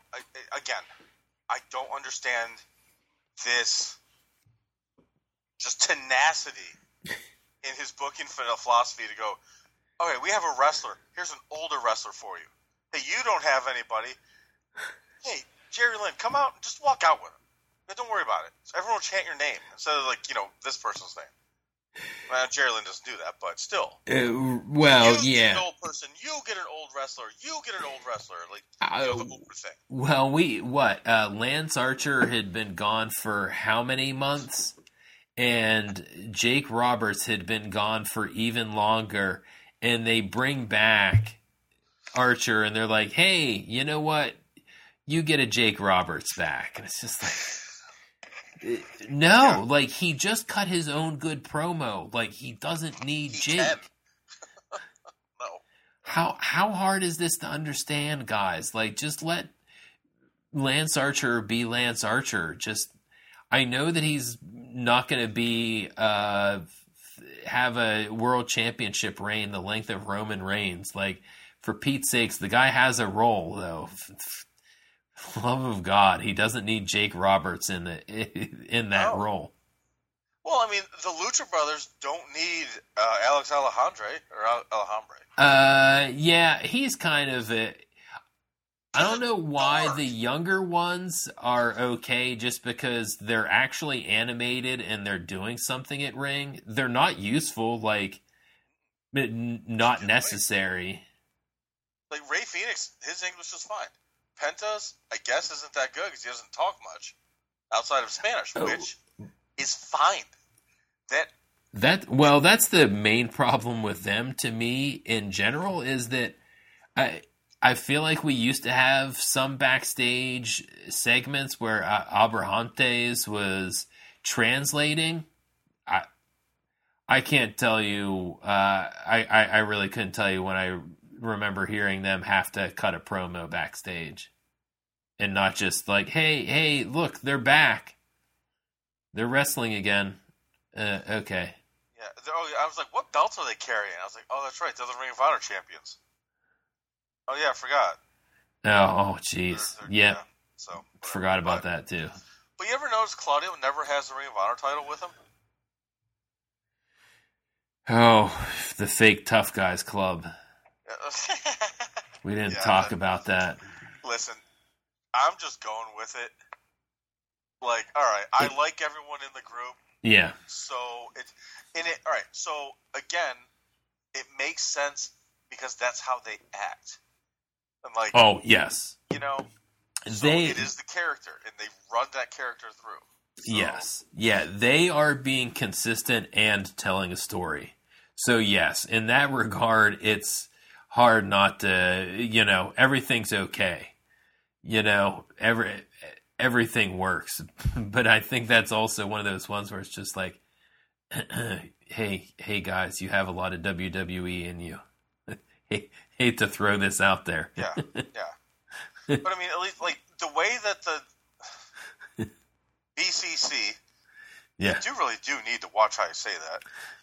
don't understand this just tenacity in his booking philosophy to go, okay, we have a wrestler. Here's an older wrestler for you. Hey, you don't have anybody. Hey, Jerry Lynn, come out and just walk out with him. Don't worry about it. So everyone will chant your name instead of this person's name. Well, Jerry Lynn doesn't do that, but still. You get an old person. You get an old wrestler. You get an old wrestler. The older thing. Well, Lance Archer had been gone for how many months? And Jake Roberts had been gone for even longer. And they bring back Archer, and they're like, hey, you know what? You get a Jake Roberts back. And it's just no, he just cut his own good promo. He doesn't need Jake. No. How hard is this to understand, guys? Just let Lance Archer be Lance Archer. I know that he's not going to be have a world championship reign the length of Roman Reigns. For Pete's sakes, the guy has a role, though. Love of God, he doesn't need Jake Roberts in that role. Well, the Lucha Brothers don't need Alex Alejandro. Yeah, he's kind of a... I don't know why the younger ones are okay just because they're actually animated and they're doing something at ring. They're not useful, not necessary. Ray Phoenix, his English is fine. Penta's, I guess, isn't that good because he doesn't talk much outside of Spanish, which is fine. That's the main problem with them to me in general is that I feel like we used to have some backstage segments where Abrahantes was translating. I can't tell you. I really couldn't tell you when I remember hearing them have to cut a promo backstage, and not just hey, look, they're back. They're wrestling again. Okay. Yeah. I was like, what belts are they carrying? I was like, oh, that's right. They're the Ring of Honor champions. Oh, yeah, I forgot. Oh, jeez. Yeah. So forgot about that, too. But you ever notice Claudio never has the Ring of Honor title with him? Oh, the fake tough guys club. We didn't talk about that. Listen, I'm just going with it. All right, I like everyone in the group. Yeah. So all right. So again, it makes sense because that's how they act. And oh yes, it is the character, and they run that character through. So. Yes, yeah, they are being consistent and telling a story. So yes, in that regard, it's hard not to, everything's okay. Everything works. But I think that's also one of those ones where it's just hey guys, you have a lot of WWE in you. Hate to throw this out there. Yeah. But at least the way that the BCC Yeah. You really do need to watch how you say that.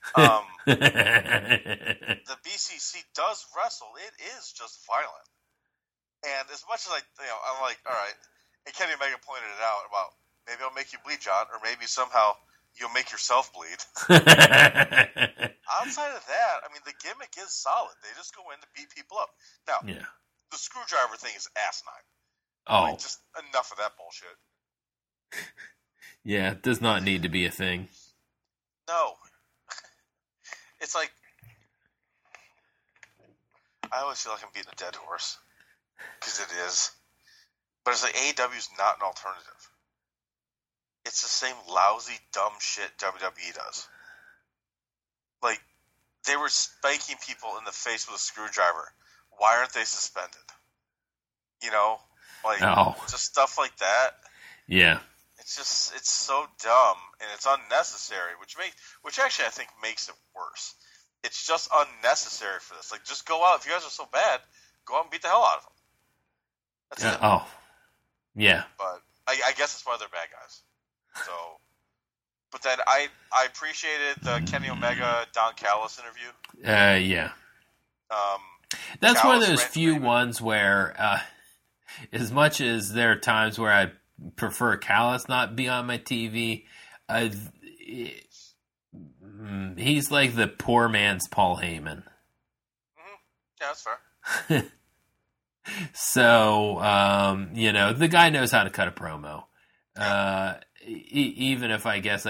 The BCC does wrestle. It is just violent. And as much as I'm like, all right, and Kenny Omega pointed it out about maybe I'll make you bleed, John, or maybe somehow you'll make yourself bleed. Outside of that, I mean, the gimmick is solid. They just go in to beat people up. Now, the screwdriver thing is asinine. Oh. Just enough of that bullshit. Yeah, it does not need to be a thing. No. It's like, I always feel like I'm beating a dead horse. Because it is. But it's like AEW's not an alternative. It's the same lousy, dumb shit WWE does. Like, they were spiking people in the face with a screwdriver. Why aren't they suspended? You know? Like, just stuff like that. Yeah. It's so dumb and it's unnecessary, which actually I think makes it worse. It's just unnecessary for this. Like, just go out. If you guys are so bad, go out and beat the hell out of them. That's it. Oh. Yeah. But I guess that's why they're bad guys. So, but then I appreciated the Kenny Omega Don Callis interview. Yeah. That's Callis one of those few ones where, as much as there are times where I prefer Callis not be on my TV, he's like the poor man's Paul Heyman. Mm-hmm. Yeah, that's fair. So, the guy knows how to cut a promo. Even if I guess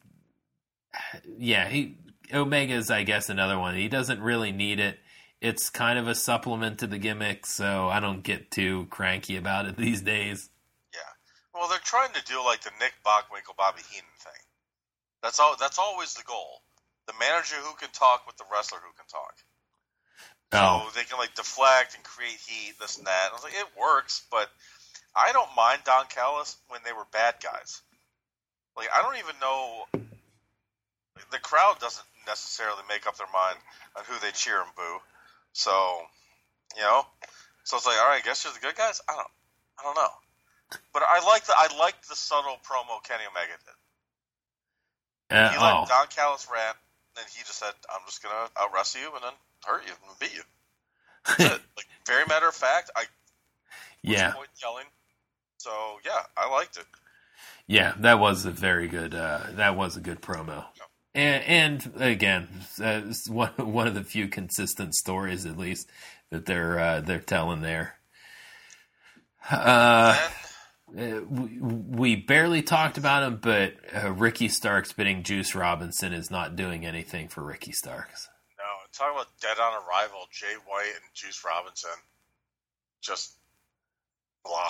Omega's, I guess, another one. He doesn't really need it. It's kind of a supplement to the gimmick, so I don't get too cranky about it these days. Yeah. Well, they're trying to do like the Nick Bockwinkel, Bobby Heenan thing. That's always the goal. The manager who can talk with the wrestler who can talk. So they can like deflect and create heat, this and that. I was like, it works, but I don't mind Don Callis when they were bad guys. Like, I don't even know. The crowd doesn't necessarily make up their mind on who they cheer and boo. So, so it's like, all right, I guess you're the good guys. I don't know. But I liked the subtle promo Kenny Omega did. He let Don Callis rant, and he just said, "I'm just gonna out wrestle you and then hurt you and beat you." That's it. Like, very matter of fact. Point yelling. So yeah, I liked it. Yeah, that was a very good. That was a good promo. Yeah. And again, it's one of the few consistent stories, at least, that they're telling there. We barely talked about him, but Ricky Starks bidding Juice Robinson is not doing anything for Ricky Starks. No, talking about dead on arrival, Jay White and Juice Robinson, just blah.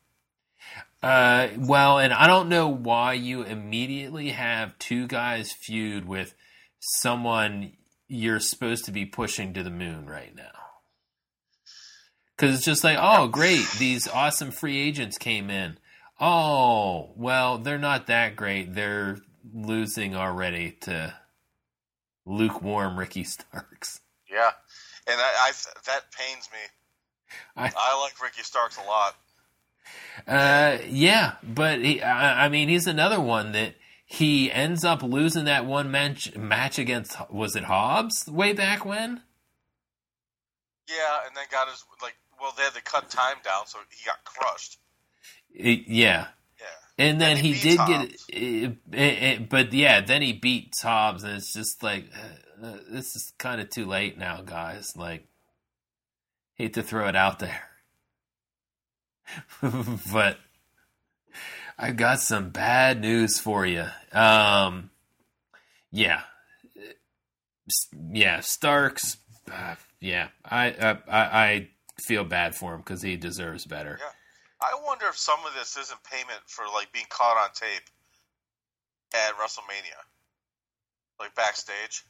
Well, and I don't know why you immediately have two guys feud with someone you're supposed to be pushing to the moon right now. Because it's just like, oh, great, these awesome free agents came in. Oh, well, they're not that great. They're losing already to lukewarm Ricky Starks. Yeah, and that pains me. I like Ricky Starks a lot. Yeah, but he's another one that he ends up losing that one match against, was it Hobbs way back when? Yeah, and then got his, they had to cut time down, so he got crushed. Yeah. And then he did get, but yeah, then he beat Hobbs, and it's just like, this is kind of too late now, guys. Like, hate to throw it out there. But I've got some bad news for you. Starks. I feel bad for him because he deserves better. Yeah, I wonder if some of this isn't payment for being caught on tape at WrestleMania, backstage.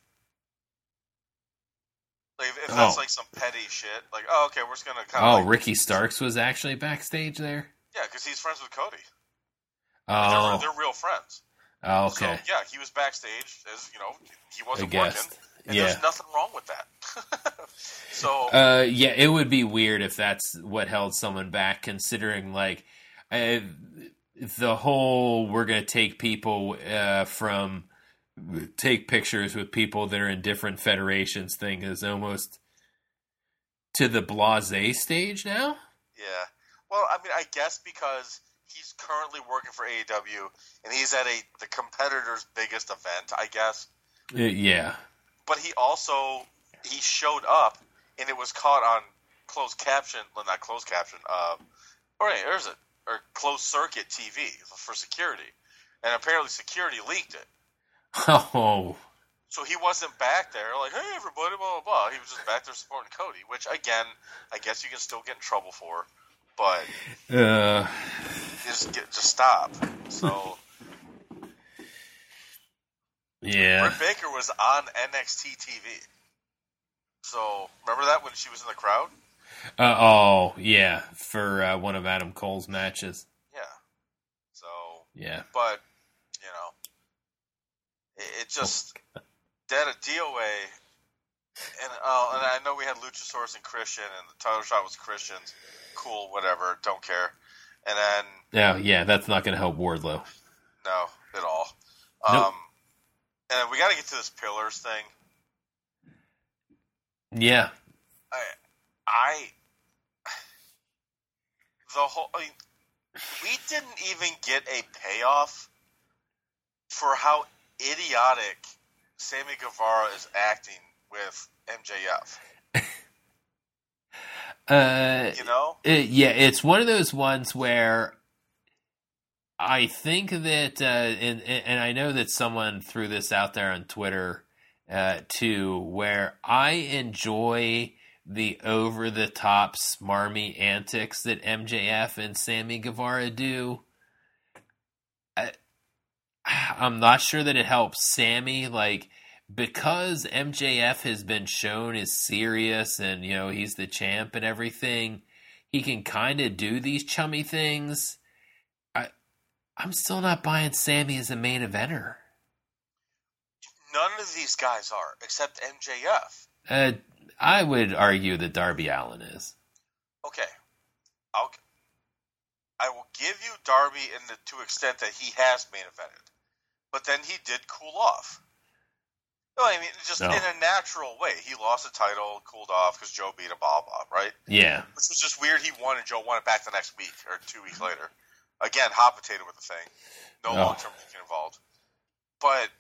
If that's some petty shit, okay, we're just gonna kind of. Ricky Starks was actually backstage there. Yeah, because he's friends with Cody. Oh, they're real friends. Oh, okay. So, yeah, he was backstage, as he wasn't working, and there's nothing wrong with that. So, it would be weird if that's what held someone back, considering the whole we're going to take people take pictures with people that are in different federations thing is almost to the blasé stage now. Yeah. Well, I mean, I guess because he's currently working for AEW and he's at the competitor's biggest event, I guess. Yeah. But he showed up and it was caught on closed caption, well, not closed caption, or closed circuit TV for security. And apparently security leaked it. Oh. So he wasn't back there like, hey, everybody, blah, blah, blah. He was just back there supporting Cody, which, again, I guess you can still get in trouble for. But just stop. So yeah. Britt Baker was on NXT TV. So remember that when she was in the crowd? Oh yeah, for one of Adam Cole's matches. Yeah. So yeah, but it just that a DOA, and I know we had Luchasaurus and Christian, and the title shot was Christian's. Cool, whatever, don't care. And then yeah, that's not going to help Wardlow. No, at all. Nope. And we got to get to this Pillars thing. Yeah. We didn't even get a payoff for how idiotic Sammy Guevara is acting with MJF. Yeah, it's one of those ones where I think that, and I know that someone threw this out there on Twitter too, where I enjoy the over-the-top smarmy antics that MJF and Sammy Guevara do. I'm not sure that it helps Sammy, because MJF has been shown as serious and, he's the champ and everything, he can kind of do these chummy things. I'm still not buying Sammy as a main eventer. None of these guys are, except MJF. I would argue that Darby Allin is. Okay. I will give you Darby to an extent that he has main evented. But then he did cool off. No, I mean, just in a natural way. He lost the title, cooled off because Joe beat him, blah, blah, right? Yeah. Which was just weird. He won and Joe won it back the next week or 2 weeks later. Again, hot potato with the thing. No long-term booking involved. But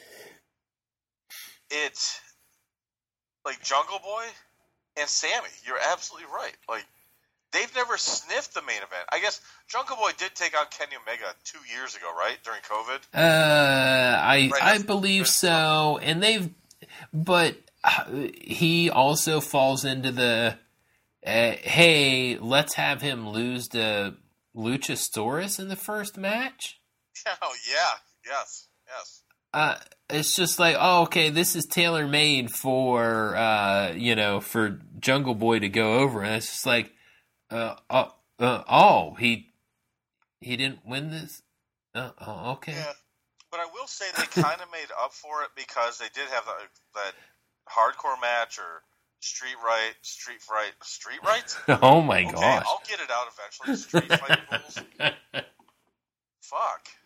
it's like Jungle Boy and Sammy. You're absolutely right. They've never sniffed the main event. I guess Jungle Boy did take on Kenny Omega 2 years ago, right? During COVID? I believe so. And but he also falls into the, hey, let's have him lose to Luchasaurus in the first match? Oh, yeah. Yes. It's just like, okay, this is tailor-made for, for Jungle Boy to go over. And it's just like, he didn't win this? Okay. Yeah, but I will say they kind of made up for it because they did have that hardcore match or street rights? Oh my gosh. I'll get it out eventually. Street fight rules. Fuck.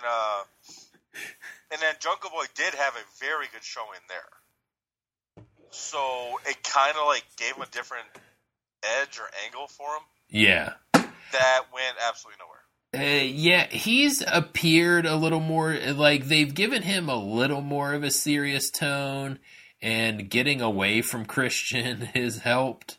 And then Jungle Boy did have a very good showing there. So it kind of gave him a different edge or angle for him. Yeah. That went absolutely nowhere. Yeah, he's appeared a little more, they've given him a little more of a serious tone, and getting away from Christian has helped.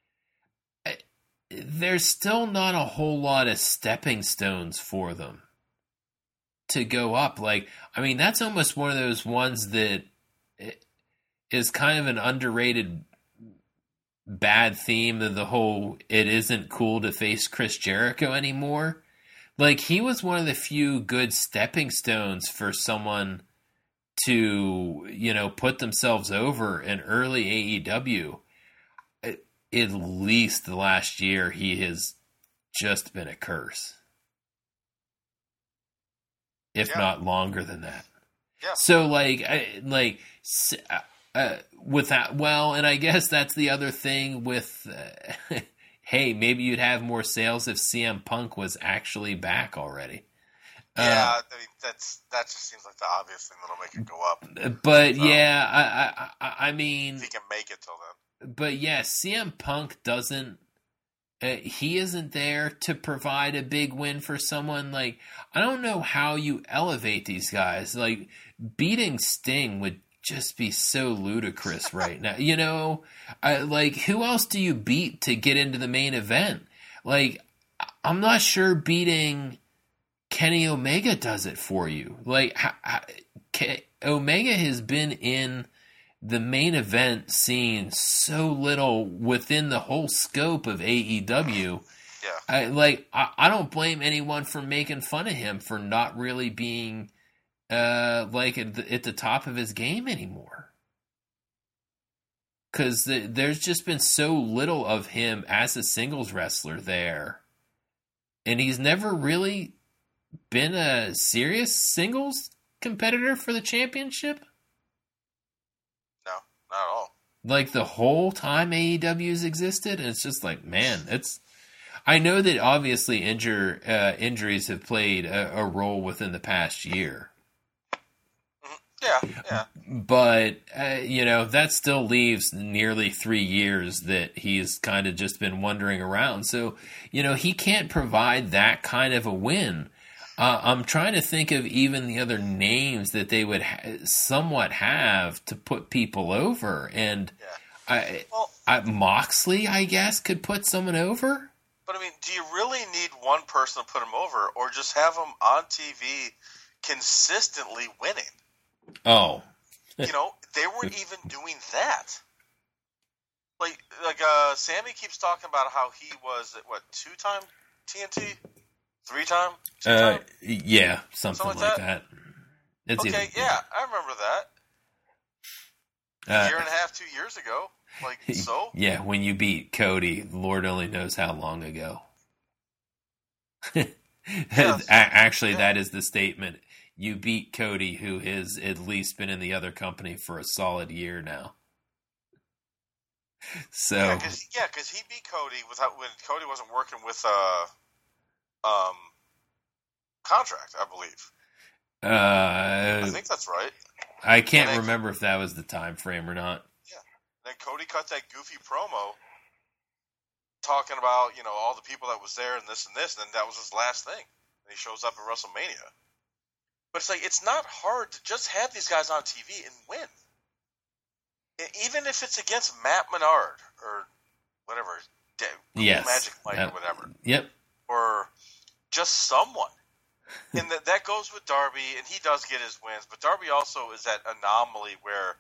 There's still not a whole lot of stepping stones for them to go up. That's almost one of those ones that is kind of an underrated bad theme of the whole it isn't cool to face Chris Jericho anymore. He was one of the few good stepping stones for someone to, put themselves over in early AEW. At least the last year, he has just been a curse. If not longer than that. Yeah. So, with that, and I guess that's the other thing with hey, maybe you'd have more sales if CM Punk was actually back already. Yeah, I mean, that just seems like the obvious thing that'll make it go up. But So, yeah, I mean, if he can make it till then. but yeah, CM Punk doesn't. He isn't there to provide a big win for someone. Like, I don't know how you elevate these guys. Like, beating Sting would just be so ludicrous right now. You know, like, who else do you beat to get into the main event? Like, I'm not sure beating Kenny Omega does it for you. Like, Omega has been in the main event scene so little within the whole scope of AEW. Yeah. I don't blame anyone for making fun of him for not really being like at the top of his game anymore. Because there's just been so little of him as a singles wrestler there. And he's never really been a serious singles competitor for the championship. No, not at all. Like the whole time AEW's existed, and it's just like, man, it's. I know that obviously injuries have played a role within the past year. Yeah. But that still leaves nearly 3 years that he's kind of just been wandering around. So he can't provide that kind of a win. I'm trying to think of even the other names that they would somewhat have to put people over, and Moxley, I guess, could put someone over. But I mean, do you really need one person to put him over, or just have him on TV consistently winning? Oh, they weren't even doing that. Like Sammy keeps talking about how he was at 2-time TNT. 3-time? 2-time? Yeah, something like that. Okay, yeah, I remember that. A year and a half, 2 years ago. So? Yeah, when you beat Cody, Lord only knows how long ago. Actually, that is the statement. You beat Cody, who has at least been in the other company for a solid year now. So because he beat Cody when Cody wasn't working with contract, I believe. I think that's right. I can't remember if that was the time frame or not. Yeah. Then Cody cut that goofy promo talking about, all the people that was there and this, and then that was his last thing. And he shows up at WrestleMania. But it's like, it's not hard to just have these guys on TV and win. Even if it's against Matt Menard or whatever, Magic Mike or whatever. Yep. Or just someone. And that goes with Darby, and he does get his wins, but Darby also is that anomaly where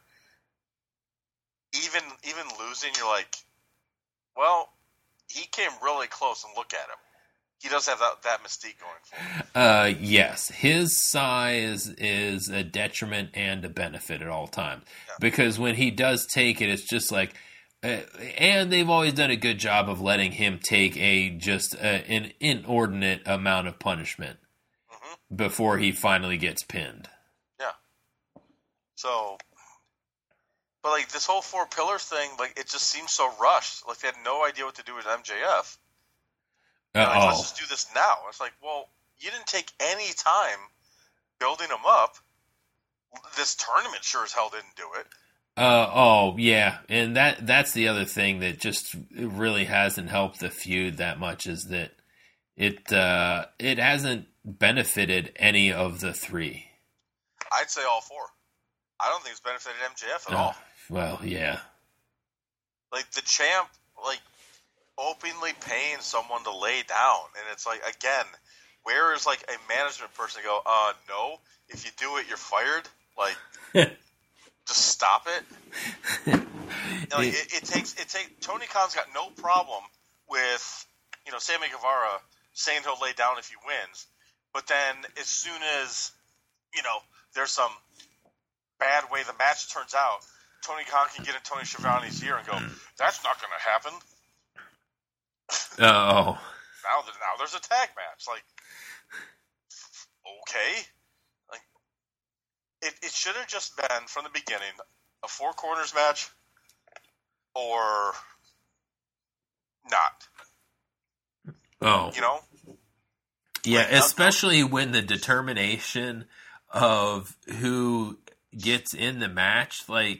even losing, you're like, well, he came really close, and look at him. He does have that mystique going for him. Yes, his size is a detriment and a benefit at all times. Yeah. Because when he does take it, it's just like, and they've always done a good job of letting him take an inordinate amount of punishment before he finally gets pinned. Yeah. So, but this whole 4 pillars thing, it just seems so rushed. Like they had no idea what to do with MJF. Let's just do this now. It's like, well, you didn't take any time building him up. This tournament sure as hell didn't do it. Yeah, and that's the other thing that just really hasn't helped the feud that much is that it hasn't benefited any of the 3. I'd say all 4. I don't think it's benefited MJF at all. Well, yeah. The champ, openly paying someone to lay down, and it's like, again, where is a management person to go, no, if you do it, you're fired. Just stop it. It takes Tony Khan's got no problem with Sammy Guevara saying he'll lay down if he wins, but then as soon as there's some bad way the match turns out, Tony Khan can get in Tony Schiavone's ear and go, that's not going to happen. Oh. Now there's a tag match. Okay. It should have just been, from the beginning, a 4 corners match or not. Oh. You know? Yeah, Like, especially when the determination of who gets in the match, like,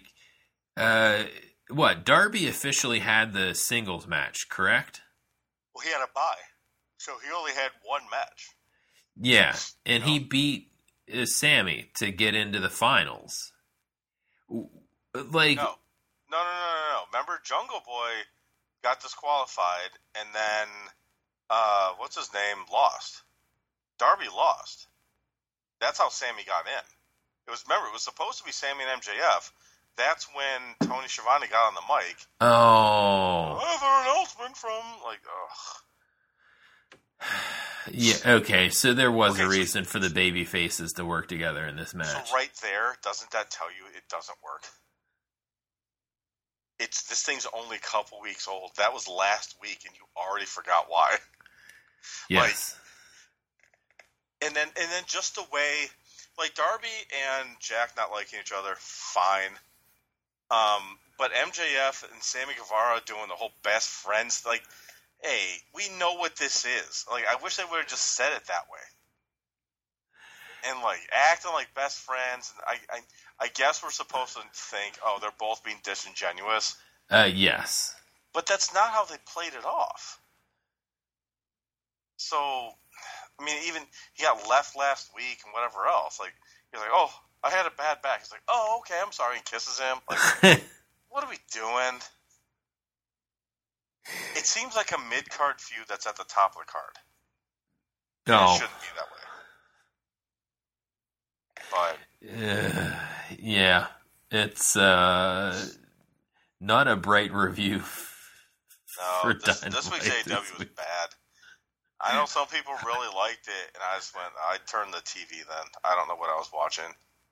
Darby officially had the singles match, correct? Well, he had a bye, so he only had one match. Yeah, and he beat Sammy to get into the finals. Like, No. Remember, Jungle Boy got disqualified, and then what's his name lost. Darby lost. That's how Sammy got in. It was supposed to be Sammy and MJF. That's when Tony Schiavone got on the mic. Oh. Another announcement from, like, ugh. Yeah, okay, so there was a reason for the baby faces to work together in this match. So right there, doesn't that tell you it doesn't work? This thing's only a couple weeks old. That was last week, and you already forgot why. Yes. And then just the way, like, Darby and Jack not liking each other, fine. But MJF and Sammy Guevara doing the whole best friends, like, hey, we know what this is. Like, I wish they would have just said it that way. And, like, acting like best friends. I guess we're supposed to think, oh, they're both being disingenuous. Yes. But that's not how they played it off. So, I mean, even he got left last week and whatever else. Like, he's like, oh, I had a bad back. He's like, oh, okay, I'm sorry, and kisses him. Like, what are we doing? It seems like a mid-card feud that's at the top of the card. No. It shouldn't be that way. But yeah, it's not a bright review for Dynamite. This week's AEW was bad. I know some people really liked it, and I turned the TV then. I don't know what I was watching.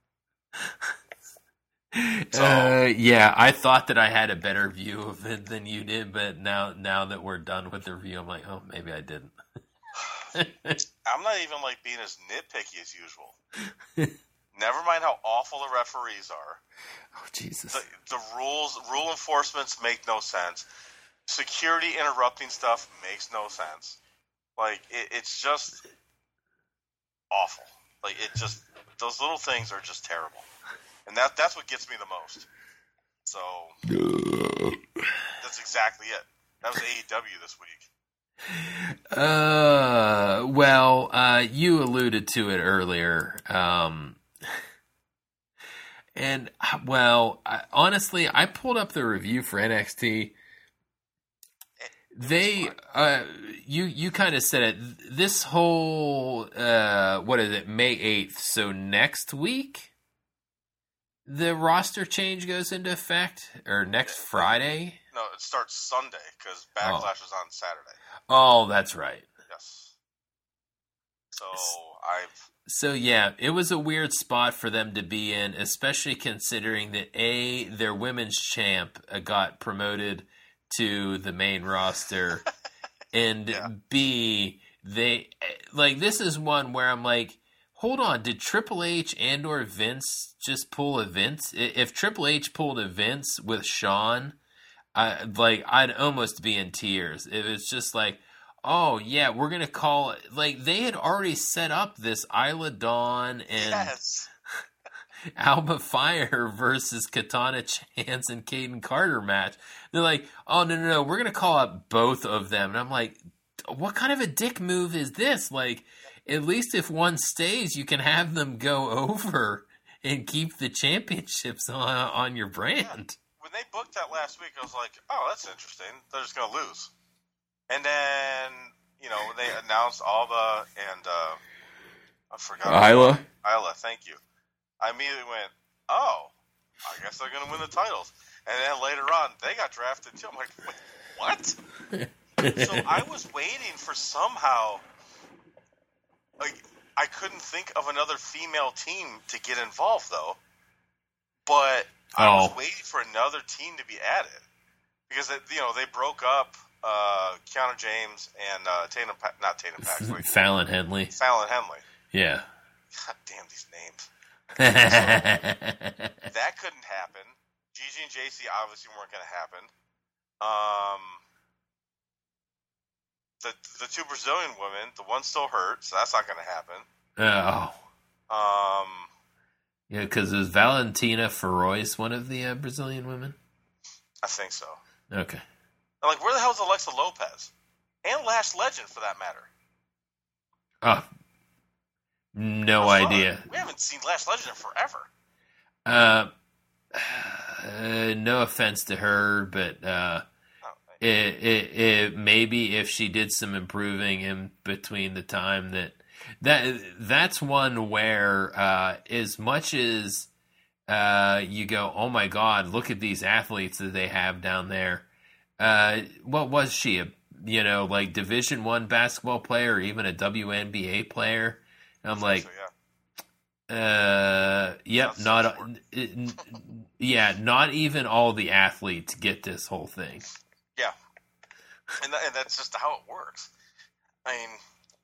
Yeah, I thought that I had a better view of it than you did, but now that we're done with the review, I'm like, oh, maybe I didn't. I'm not even like being as nitpicky as usual. Never mind how awful the referees are. Oh, Jesus. The rule enforcements make no sense. Security interrupting stuff makes no sense. Like, it's just awful. Like, those little things are just terrible. And that's what gets me the most. So, that's exactly it. That was AEW this week. Well, you alluded to it earlier. And, well, honestly, I pulled up the review for NXT. They, you kind of said it. This whole, what is it, May 8th, so next week, the roster change goes into effect? Or next Friday? No, it starts Sunday, because Backlash is on Saturday. Oh, that's right. Yes. So, yeah, it was a weird spot for them to be in, especially considering that, A, their women's champ got promoted to the main roster, and B, they, like, this is one where I'm like, hold on, did Triple H and or Vince just pull a Vince? If Triple H pulled a Vince with Shawn, I'd almost be in tears. It was just like, oh, yeah, we're going to call it, like, they had already set up this Isla Dawn and Alba Fire versus Katana Chance and Caden Carter match. They're like, oh, no, we're going to call up both of them. And I'm like, what kind of a dick move is this? Like, at least if one stays, you can have them go over and keep the championships on your brand. When they booked that last week, I was like, oh, that's interesting. They're just going to lose. And then, when they announced Alba and, I forgot. Isla, thank you. I immediately went, oh, I guess they're going to win the titles. And then later on, they got drafted too. I'm like, wait, what? So I was waiting for somehow, like, I couldn't think of another female team to get involved, though. But I was waiting for another team to be added. Because, they broke up Kiana James and Fallon Henley. Fallon Henley. Yeah. God damn these names. So, that couldn't happen. Gigi and JC obviously weren't going to happen. the two Brazilian women, the one's still hurt, so that's not going to happen. Yeah, because is Valentina Feroz one of the Brazilian women? I think so. Okay. And, like, where the hell is Alexa Lopez? And Lash Legend, for that matter. Oh, no idea. We haven't seen Lash Legend in forever. No offense to her, but it maybe if she did some improving in between the time that's one where as much as you go, oh my God, look at these athletes that they have down there. What was she? Like Division I basketball player, or even a WNBA player? And I'm like, so, yep, not even all the athletes get this whole thing. Yeah, and that's just how it works. I mean,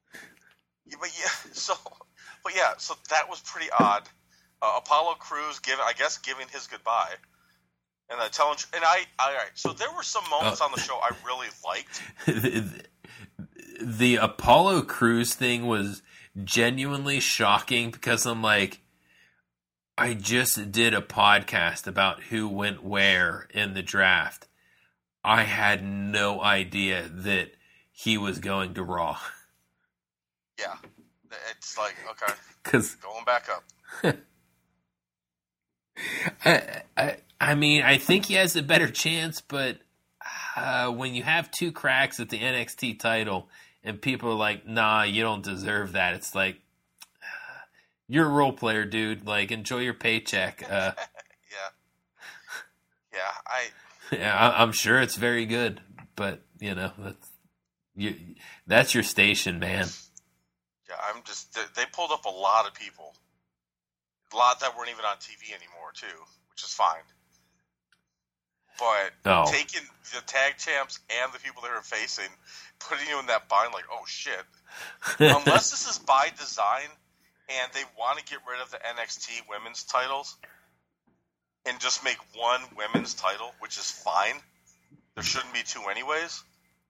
so that was pretty odd. Apollo Crews giving his goodbye, and all right. So there were some moments on the show I really liked. The Apollo Crews thing was genuinely shocking because I'm like, I just did a podcast about who went where in the draft. I had no idea that he was going to Raw. Yeah, it's like, okay, 'cause going back up. I mean, I think he has a better chance, but when you have two cracks at the NXT title and people are like, nah, you don't deserve that, it's like, you're a role player, dude. Like, enjoy your paycheck. I'm sure it's very good, but that's your station, man. Yeah, they pulled up a lot of people. A lot that weren't even on TV anymore, too, which is fine. But taking the tag champs and the people they were facing, putting you in that bind, like, oh, shit. Unless this is by design and they want to get rid of the NXT women's titles and just make one women's title, which is fine. There shouldn't be two anyways.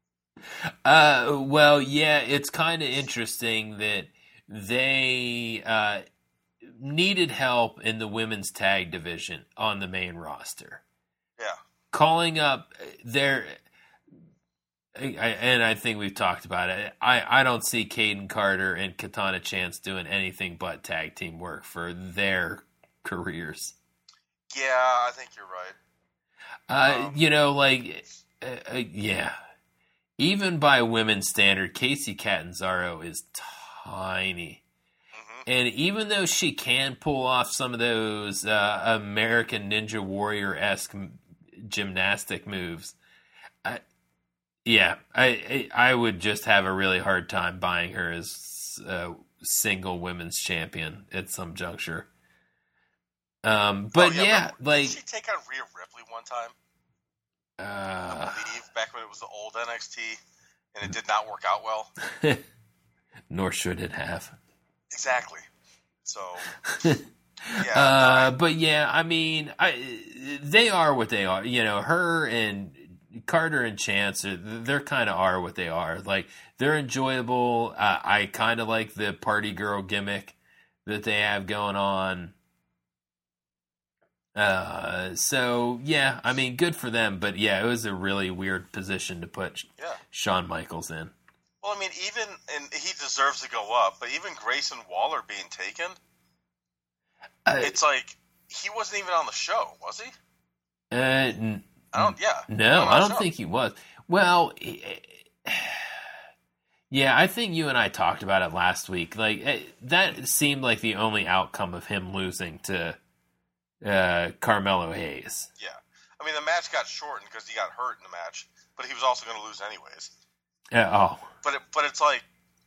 Well, yeah, it's kind of interesting that they needed help in the women's tag division on the main roster. Yeah. Calling up and I think we've talked about it. I don't see Caden Carter and Katana Chance doing anything but tag team work for their careers. Yeah, I think you're right. Yeah. Even by women's standard, Casey Catanzaro is tiny. Mm-hmm. And even though she can pull off some of those American Ninja Warrior-esque gymnastic moves, I would just have a really hard time buying her as a single women's champion at some juncture. Did she take on Rhea Ripley one time? I believe back when it was the old NXT, and it did not work out well. Nor should it have. Exactly. So, yeah. I mean, they are what they are. Her and Carter and Chance, they're kind of are what they are. Like, they're enjoyable. I kind of like the party girl gimmick that they have going on. So yeah, I mean, good for them, but yeah, it was a really weird position to put Shawn Michaels in. Well, I mean, and he deserves to go up, but even Grayson Waller being taken, it's like, he wasn't even on the show, was he? No, I don't think he was. Well, yeah, I think you and I talked about it last week. Like, that seemed like the only outcome of him losing to Carmelo Hayes. Yeah. I mean, the match got shortened because he got hurt in the match, but he was also going to lose anyways. But it's like,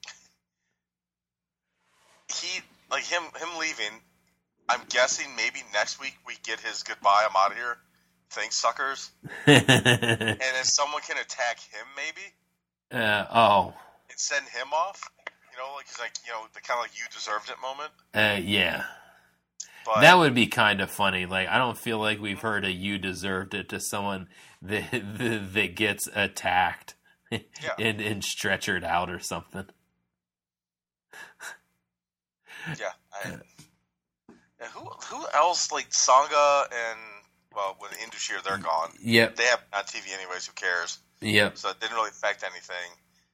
him leaving, I'm guessing maybe next week we get his goodbye, I'm out of here. Thanks, suckers. And then someone can attack him maybe. And send him off. He's like, the kind of like you deserved it moment. Yeah. But that would be kind of funny. Like, I don't feel like we've heard a "you deserved it" to someone that gets attacked and stretchered out or something. Yeah. And who else, like Sangha and, well, with Indushir, they're gone. Yep. They have on TV anyways, who cares? Yep. So it didn't really affect anything.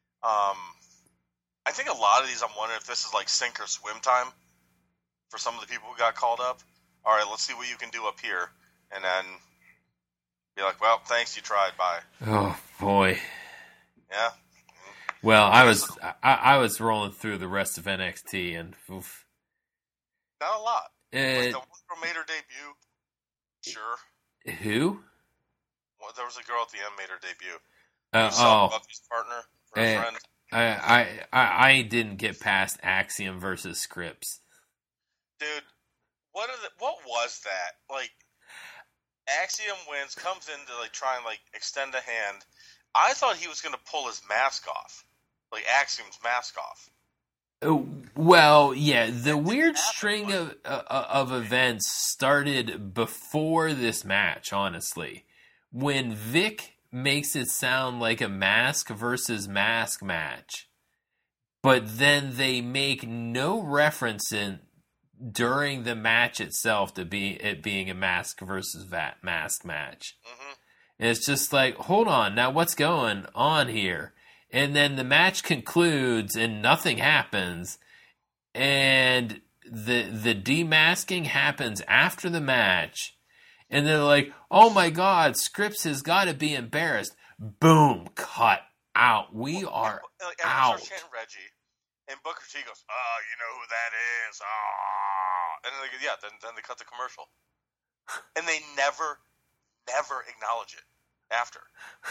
I think a lot of these, I'm wondering if this is like sink or swim time for some of the people who got called up. All right, let's see what you can do up here. And then be like, well, thanks, you tried, bye. Oh, boy. Yeah. Well, I was rolling through the rest of NXT, and oof. Not a lot. Like the one girl made her debut. Sure. Who? Well, there was a girl at the end made her debut. Buffy's partner, her friend. I didn't get past Axiom versus Scripps. Dude, what was that? Like, Axiom wins, comes in to like try and like extend a hand. I thought he was going to pull his mask off, like Axiom's mask off. Well, yeah, the weird string of events started before this match, honestly. When Vic makes it sound like a mask versus mask match, but then they make no reference during the match itself to it being a mask versus mask match. Mm-hmm. And it's just like, hold on, now what's going on here? And then the match concludes and nothing happens. And the demasking happens after the match. And they're like, oh my God, Scripps has got to be embarrassed. Boom, cut out. We are out. Chanting Reggie, and Booker T goes, oh, you know who that is. Oh. And then they cut the commercial. And they never acknowledge it after.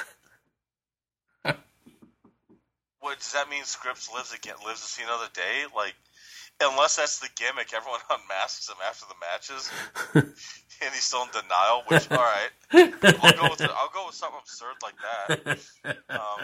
What does that mean? Scripps lives to see another day? Like, unless that's the gimmick, everyone unmasks him after the matches, and he's still in denial. Which, all right, I'll go with something absurd like that.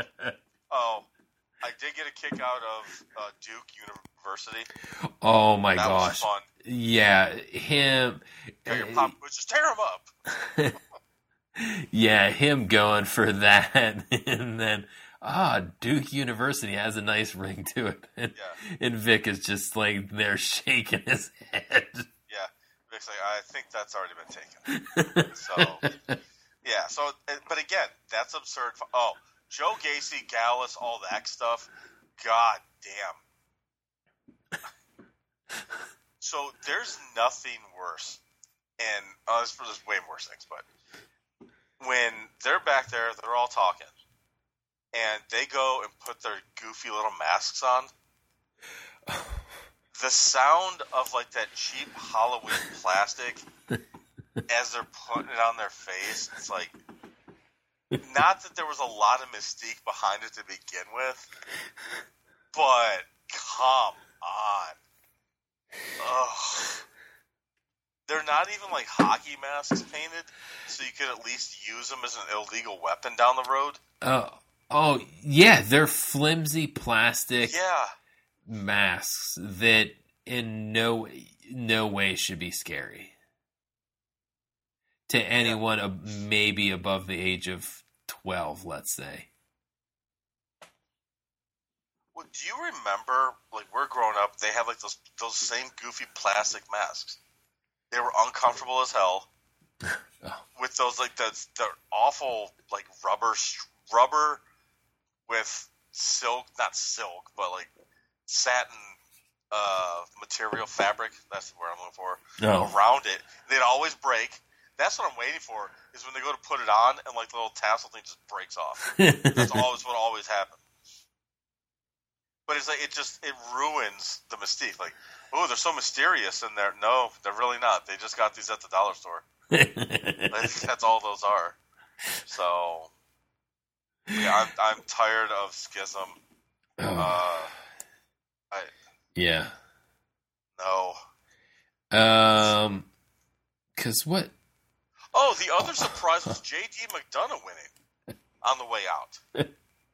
I did get a kick out of Duke University. Oh my that gosh! Was fun. Yeah, him. Your pop just tear him up. Yeah, him going for that, and then Duke University has a nice ring to it, and Vic is just like there shaking his head. Yeah, Vic's like, I think that's already been taken. So yeah, but again, that's absurd. Oh, Joe Gacy, Gallus, all that stuff. God damn. So there's nothing worse, and there's way worse things, but when they're back there, they're all talking, and they go and put their goofy little masks on. The sound of like that cheap Halloween plastic as they're putting it on their face, it's like, not that there was a lot of mystique behind it to begin with, but come on. Ugh. They're not even like hockey masks painted, so you could at least use them as an illegal weapon down the road. Oh yeah, they're flimsy plastic Yeah. masks that in no way should be scary to anyone maybe above the age of 12, let's say. Well, do you remember, like, we're growing up, they had like those same goofy plastic masks. They were uncomfortable as hell. With those, like, the awful, like, rubber with silk, not silk, but like satin material fabric. That's the word I'm looking for. Around it. They'd always break. That's what I'm waiting for, is when they go to put it on and like the little tassel thing just breaks off. That's always what always happens. But it's like it ruins the mystique. Like, oh, they're so mysterious, and no, they're really not. They just got these at the dollar store. That's all those are. So, yeah, I'm tired of Schism. Yeah. No. 'Cause what? Oh, the other surprise was J.D. McDonough winning on the way out.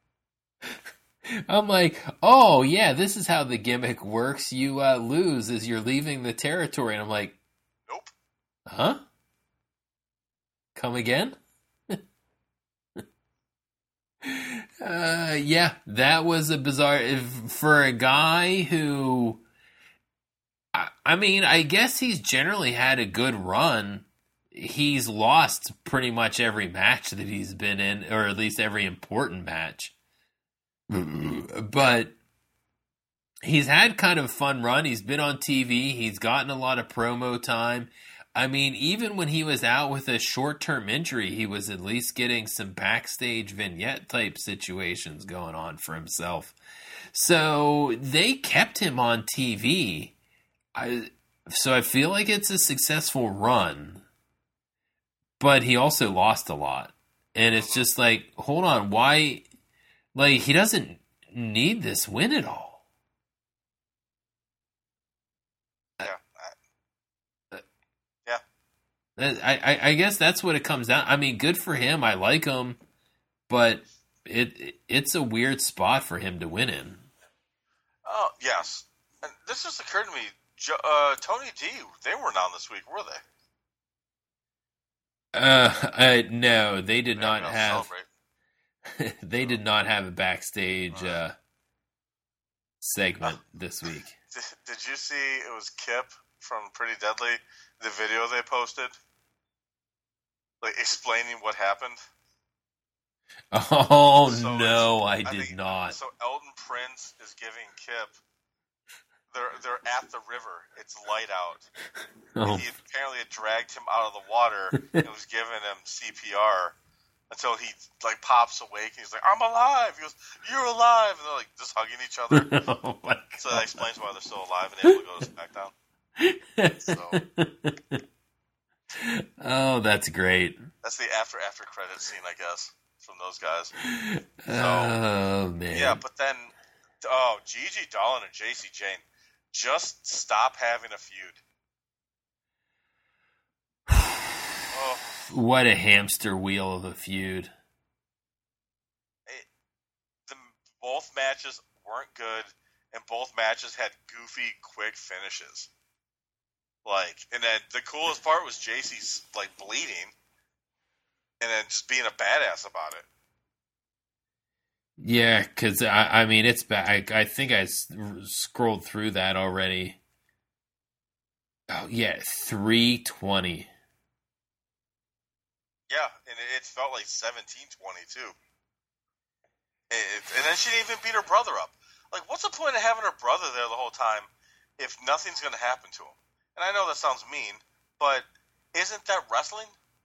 I'm like, oh yeah, this is how the gimmick works. You lose as you're leaving the territory, and I'm like, nope. Huh? Come again? Yeah, that was a bizarre for a guy who. I mean, I guess he's generally had a good run. He's lost pretty much every match that he's been in, or at least every important match. But he's had kind of a fun run. He's been on TV. He's gotten a lot of promo time. I mean, even when he was out with a short-term injury, he was at least getting some backstage vignette-type situations going on for himself. So they kept him on TV. So I feel like it's a successful run. But he also lost a lot. And it's just like, hold on, why? Like, he doesn't need this win at all. I guess that's what it comes down. I mean, good for him. I like him, but it's a weird spot for him to win in. Oh yes, and this just occurred to me. Tony D, they weren't on this week, were they? No, they did not have. They did not have a backstage segment this week. Did you see? It was Kip from Pretty Deadly. The video they posted, like explaining what happened. Oh so no, I did not. So Elton Prince is giving Kip. They're at the river. It's light out. Oh. He apparently had dragged him out of the water and was giving him CPR until he like pops awake and he's like, "I'm alive." He goes, "You're alive," and they're like just hugging each other. Oh my God. So that explains why they're still alive and able to go to SmackDown. So. Oh, that's great. That's the after credits scene, I guess, from those guys. So, oh man. Yeah, but then Gigi Dolan and JC Jane, just stop having a feud. What a hamster wheel of a feud. Both matches weren't good, and both matches had goofy, quick finishes. Like, and then the coolest part was JC's like bleeding, and then just being a badass about it. Yeah, because I mean it's bad. I think I scrolled through that already. Oh yeah, 320. Yeah, and it felt like 17-20 too. And then she didn't even beat her brother up. Like, what's the point of having her brother there the whole time if nothing's going to happen to him? And I know that sounds mean, but isn't that wrestling?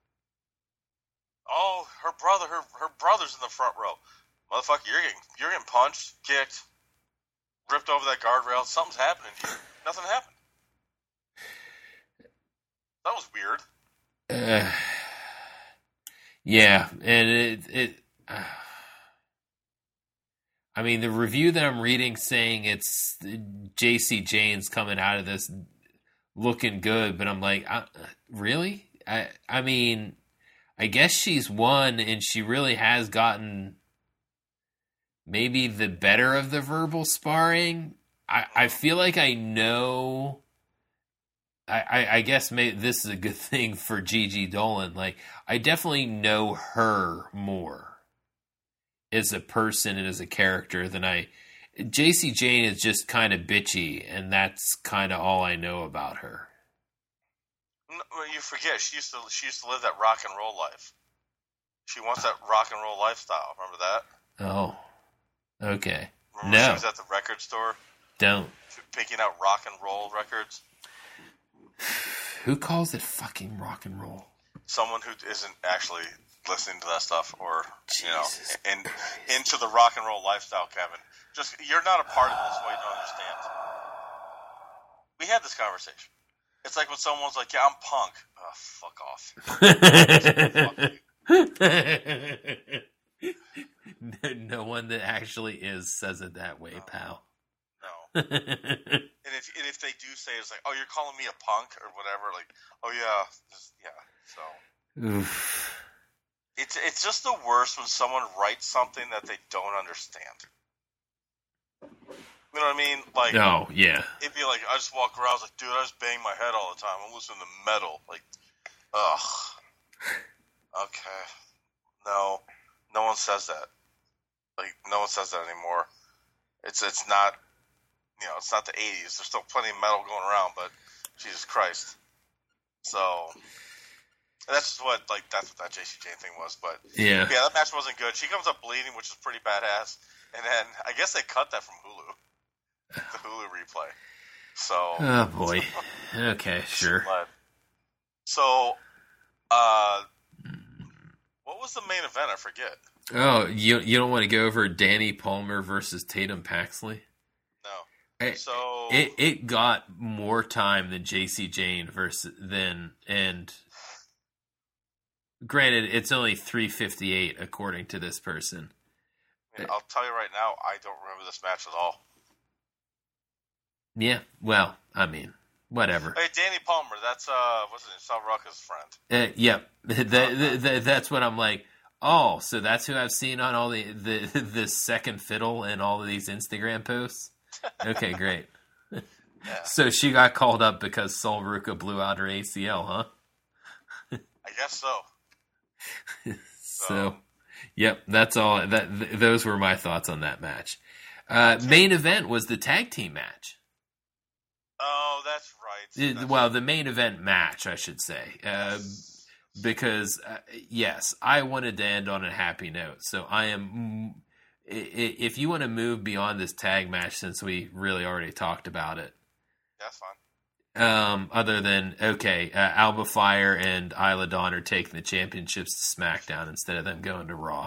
Oh, her brother's in the front row. Motherfucker, you're getting punched, kicked, ripped over that guardrail. Something's happening to you. Nothing happened. That was weird. Yeah, and I mean, the review that I'm reading saying it's JC Jane's coming out of this looking good, but I'm like, really? I mean, I guess she's won, and she really has gotten maybe the better of the verbal sparring. I feel like I know. I guess maybe this is a good thing for Gigi Dolan. Like, I definitely know her more as a person and as a character than JC Jane is just kind of bitchy, and that's kind of all I know about her. No, you forget she used to live that rock and roll life. She wants that rock and roll lifestyle. Remember that? Oh, okay. Remember she was at the record store? Don't. Picking out rock and roll records? Who calls it fucking rock and roll? Someone who isn't actually listening to that stuff, or Jesus and into the rock and roll lifestyle, Kevin. Just you're not a part of this, so you don't understand. We had this conversation. It's like when someone's like, "Yeah, I'm punk." Oh, fuck off. No one that actually says it that way, pal. No. And if they do say it's like, "Oh, you're calling me a punk" or whatever, like, "Oh yeah, So oof. It's just the worst when someone writes something that they don't understand. You know what I mean? Like, oh yeah. It'd be like I just walk around, I was like, dude, I just bang my head all the time. I'm listening to metal. Like, ugh. Okay. No one says that. Like, no one says that anymore. It's not, it's not the 80s. There's still plenty of metal going around, but Jesus Christ. So that's what that JC Jane thing was. But yeah, that match wasn't good. She comes up bleeding, which is pretty badass. And then I guess they cut that from Hulu, the Hulu replay. So oh boy. Okay, sure. So, what was the main event? I forget. Oh, you don't want to go over Danny Palmer versus Tatum Paxley? No. It got more time than JC Jane and granted, it's only 3:58 according to this person. I'll tell you right now, I don't remember this match at all. Yeah, well, I mean, whatever. Hey, Danny Palmer, that's what's his name, Sal Rucka's friend. Yep, that's what I'm like. Oh, so that's who I've seen on all the second fiddle and all of these Instagram posts. Okay, great. Yeah. So she got called up because Sol Ruca blew out her ACL, huh? I guess so. So, yep, that's all. Those were my thoughts on that match. Main event was the tag team match. Oh, that's right. Well, the main event match, I should say. Because, yes, I wanted to end on a happy note. So I am... If you want to move beyond this tag match, since we really already talked about it. That's fine. Other than, okay, Alba Fire and Isla Dawn are taking the championships to SmackDown instead of them going to Raw.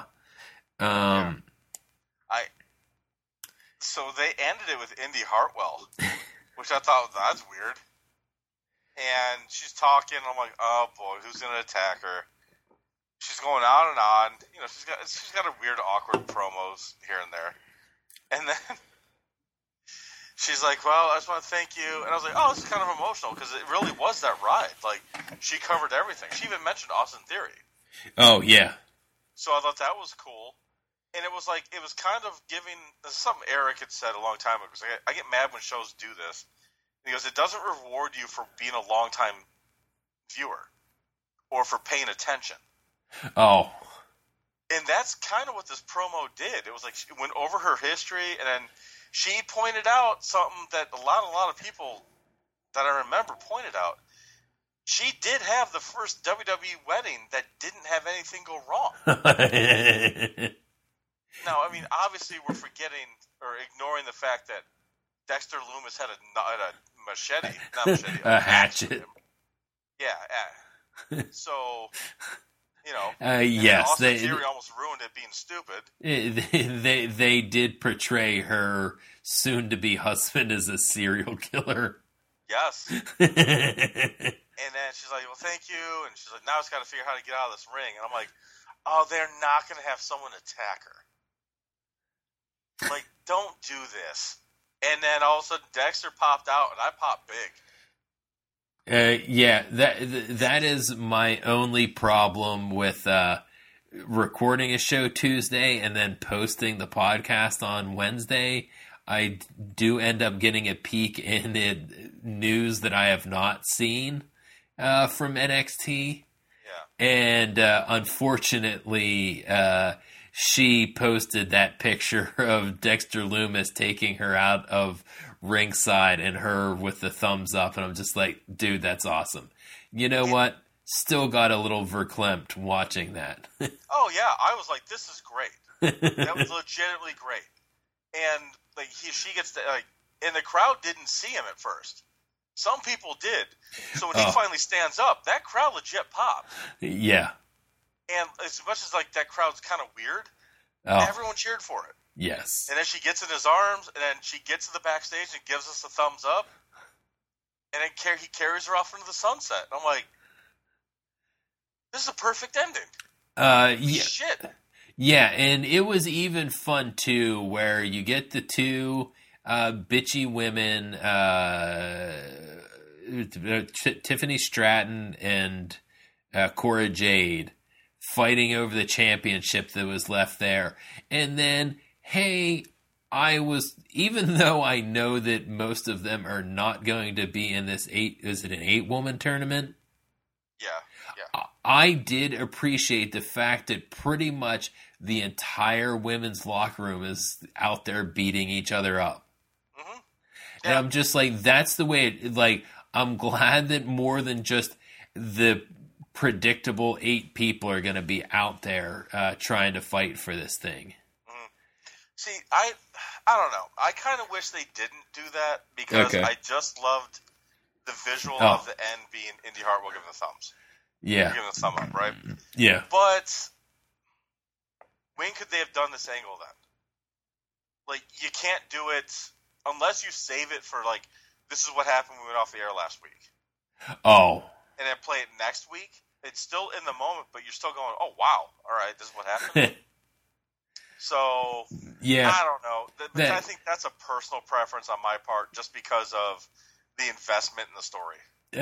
So they ended it with Indy Hartwell, which I thought, that's weird. And she's talking, I'm like, oh boy, who's going to attack her? She's going on and on. She's got a weird, awkward promos here and there. And then she's like, well, I just want to thank you. And I was like, oh, this is kind of emotional because it really was that ride. Like, she covered everything. She even mentioned Austin Theory. Oh, yeah. So I thought that was cool. And it was kind of giving, this is something Eric had said a long time ago, because I get mad when shows do this. And he goes, it doesn't reward you for being a long-time viewer or for paying attention. Oh. And that's kind of what this promo did. It was like she went over her history, and then she pointed out something that a lot of people that I remember pointed out. She did have the first WWE wedding that didn't have anything go wrong. Now, I mean, obviously we're forgetting or ignoring the fact that Dexter Lumis had a machete, not machete, a hatchet. Yeah. So, yes, Austin Theory almost ruined it being stupid. They did portray her soon-to-be husband as a serial killer. Yes. And then she's like, well, thank you. And she's like, now it's got to figure out how to get out of this ring. And I'm like, oh, they're not going to have someone attack her. Like, don't do this. And then all of a sudden, Dexter popped out, and I popped big. Yeah, that is my only problem with recording a show Tuesday and then posting the podcast on Wednesday. I do end up getting a peek into news that I have not seen from NXT. Yeah. And unfortunately, she posted that picture of Dexter Lumis taking her out of ringside and her with the thumbs up. And I'm just like, dude, that's awesome. You know what? Still got a little verklempt watching that. Oh, yeah. I was like, this is great. That was legitimately great. And like she gets to, and the crowd didn't see him at first. Some people did. So when he finally stands up, that crowd legit popped. Yeah. And as much as like that crowd's kind of weird, everyone cheered for it. Yes. And then she gets in his arms, and then she gets to the backstage and gives us a thumbs up. And then he carries her off into the sunset. And I'm like, this is a perfect ending. Yeah. Shit. Yeah, and it was even fun, too, where you get the two bitchy women, Tiffany Stratton and Cora Jade, fighting over the championship that was left there. And then, hey, even though I know that most of them are not going to be in this is it an 8-woman tournament? Yeah. I did appreciate the fact that pretty much the entire women's locker room is out there beating each other up. Mm-hmm. Yeah. And I'm just like, that's the way I'm glad that more than just the predictable 8 people are going to be out there trying to fight for this thing. Mm-hmm. See, I don't know. I kind of wish they didn't do that because I just loved the visual of the end being Indy Hartwell giving the thumbs. Yeah. Giving the thumb up, right? Yeah. But when could they have done this angle then? Like, you can't do it unless you save it for, like, this is what happened when we went off the air last week. Oh. And then play it next week. It's still in the moment, but you're still going, oh, wow. All right, this is what happened. So, yeah. I don't know. I think that's a personal preference on my part just because of the investment in the story.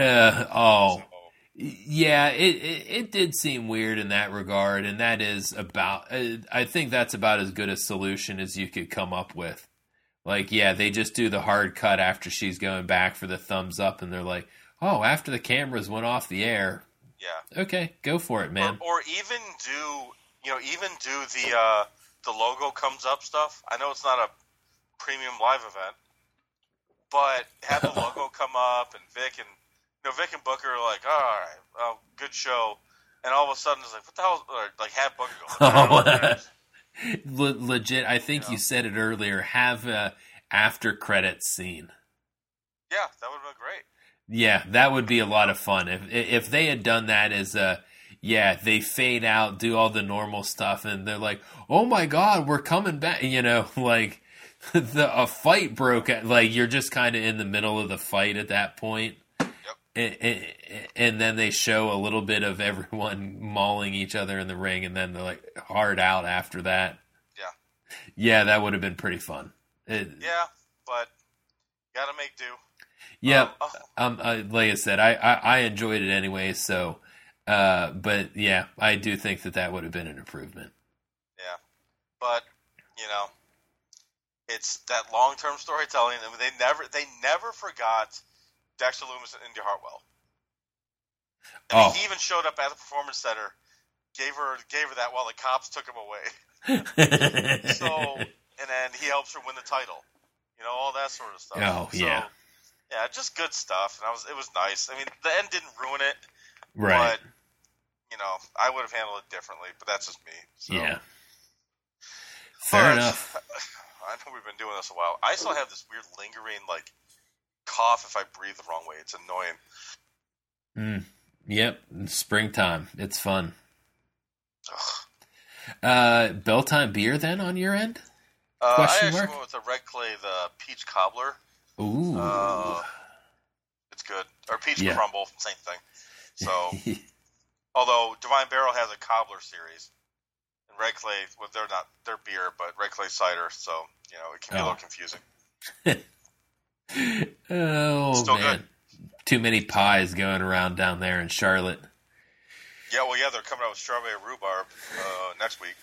Yeah, it did seem weird in that regard, and that is about. I think that's about as good a solution as you could come up with. Like, yeah, they just do the hard cut after she's going back for the thumbs up, and they're like, "Oh, after the cameras went off the air." Yeah. Okay, go for it, man. Or even do the logo comes up stuff. I know it's not a premium live event, but have the logo come up, and Vic and Booker are like, all right, well, good show. And all of a sudden, it's like, what the hell? Or like, have Booker go. Legit, I think you said it earlier, have a after credits scene. Yeah, that would have been great. Yeah, that would be a lot of fun. If they had done that as they fade out, do all the normal stuff, and they're like, oh my God, we're coming back. Like a fight broke out. Like, you're just kind of in the middle of the fight at that point. And then they show a little bit of everyone mauling each other in the ring, and then they're like hard out after that. Yeah, that would have been pretty fun. But gotta make do. Yeah, like I said, I enjoyed it anyway. So, but yeah, I do think that would have been an improvement. Yeah, but it's that long-term storytelling. I mean, they never forgot Dexter Lumis and Indy Hartwell. I mean, he even showed up at the Performance Center, gave her that while the cops took him away. And then he helps her win the title. All that sort of stuff. Oh, yeah. Yeah, just good stuff. And it was nice. I mean, the end didn't ruin it. Right. But, I would have handled it differently, but that's just me. So. Yeah. Fair enough. I know we've been doing this a while. I still have this weird lingering, cough if I breathe the wrong way. It's annoying. Yep. Springtime. It's fun. Belltime beer then on your end? I actually went with the Red Clay, the peach cobbler. Ooh. It's good. Or peach crumble, same thing. So, although Divine Barrel has a cobbler series, and Red Clay, well, they're not their beer, but Red Clay cider, so it can be a little confusing. Oh, still man. Good. Too many pies going around down there in Charlotte. Yeah, they're coming out with strawberry rhubarb next week.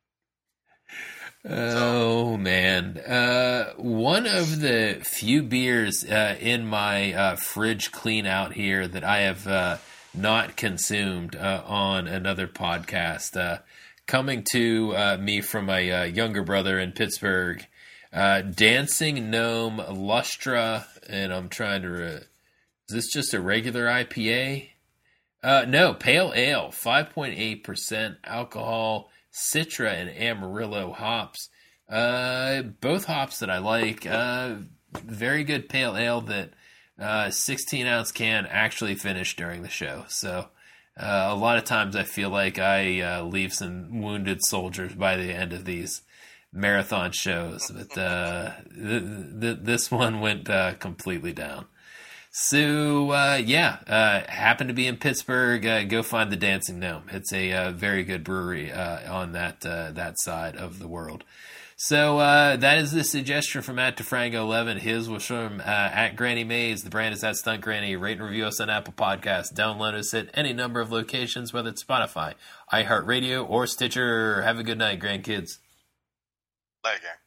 Oh, man. One of the few beers in my fridge clean out here that I have not consumed on another podcast, coming to me from my younger brother in Pittsburgh, Dancing Gnome Lustra, and I'm trying to... is this just a regular IPA? No, Pale Ale, 5.8% alcohol, Citra and Amarillo hops. Both hops that I like. Very good Pale Ale that 16-ounce can actually finished during the show. So a lot of times I feel like I leave some wounded soldiers by the end of these marathon shows, but this one went completely down. So happened to be in Pittsburgh. Go find the Dancing Gnome. It's a very good brewery on that side of the world. So that is the suggestion from at DeFrango11. His was from at Granny Mays. The brand is at Stunt Granny. Rate and review us on Apple Podcasts. Download us at any number of locations, whether it's Spotify, iHeartRadio, or Stitcher. Have a good night, grandkids. Later, gang.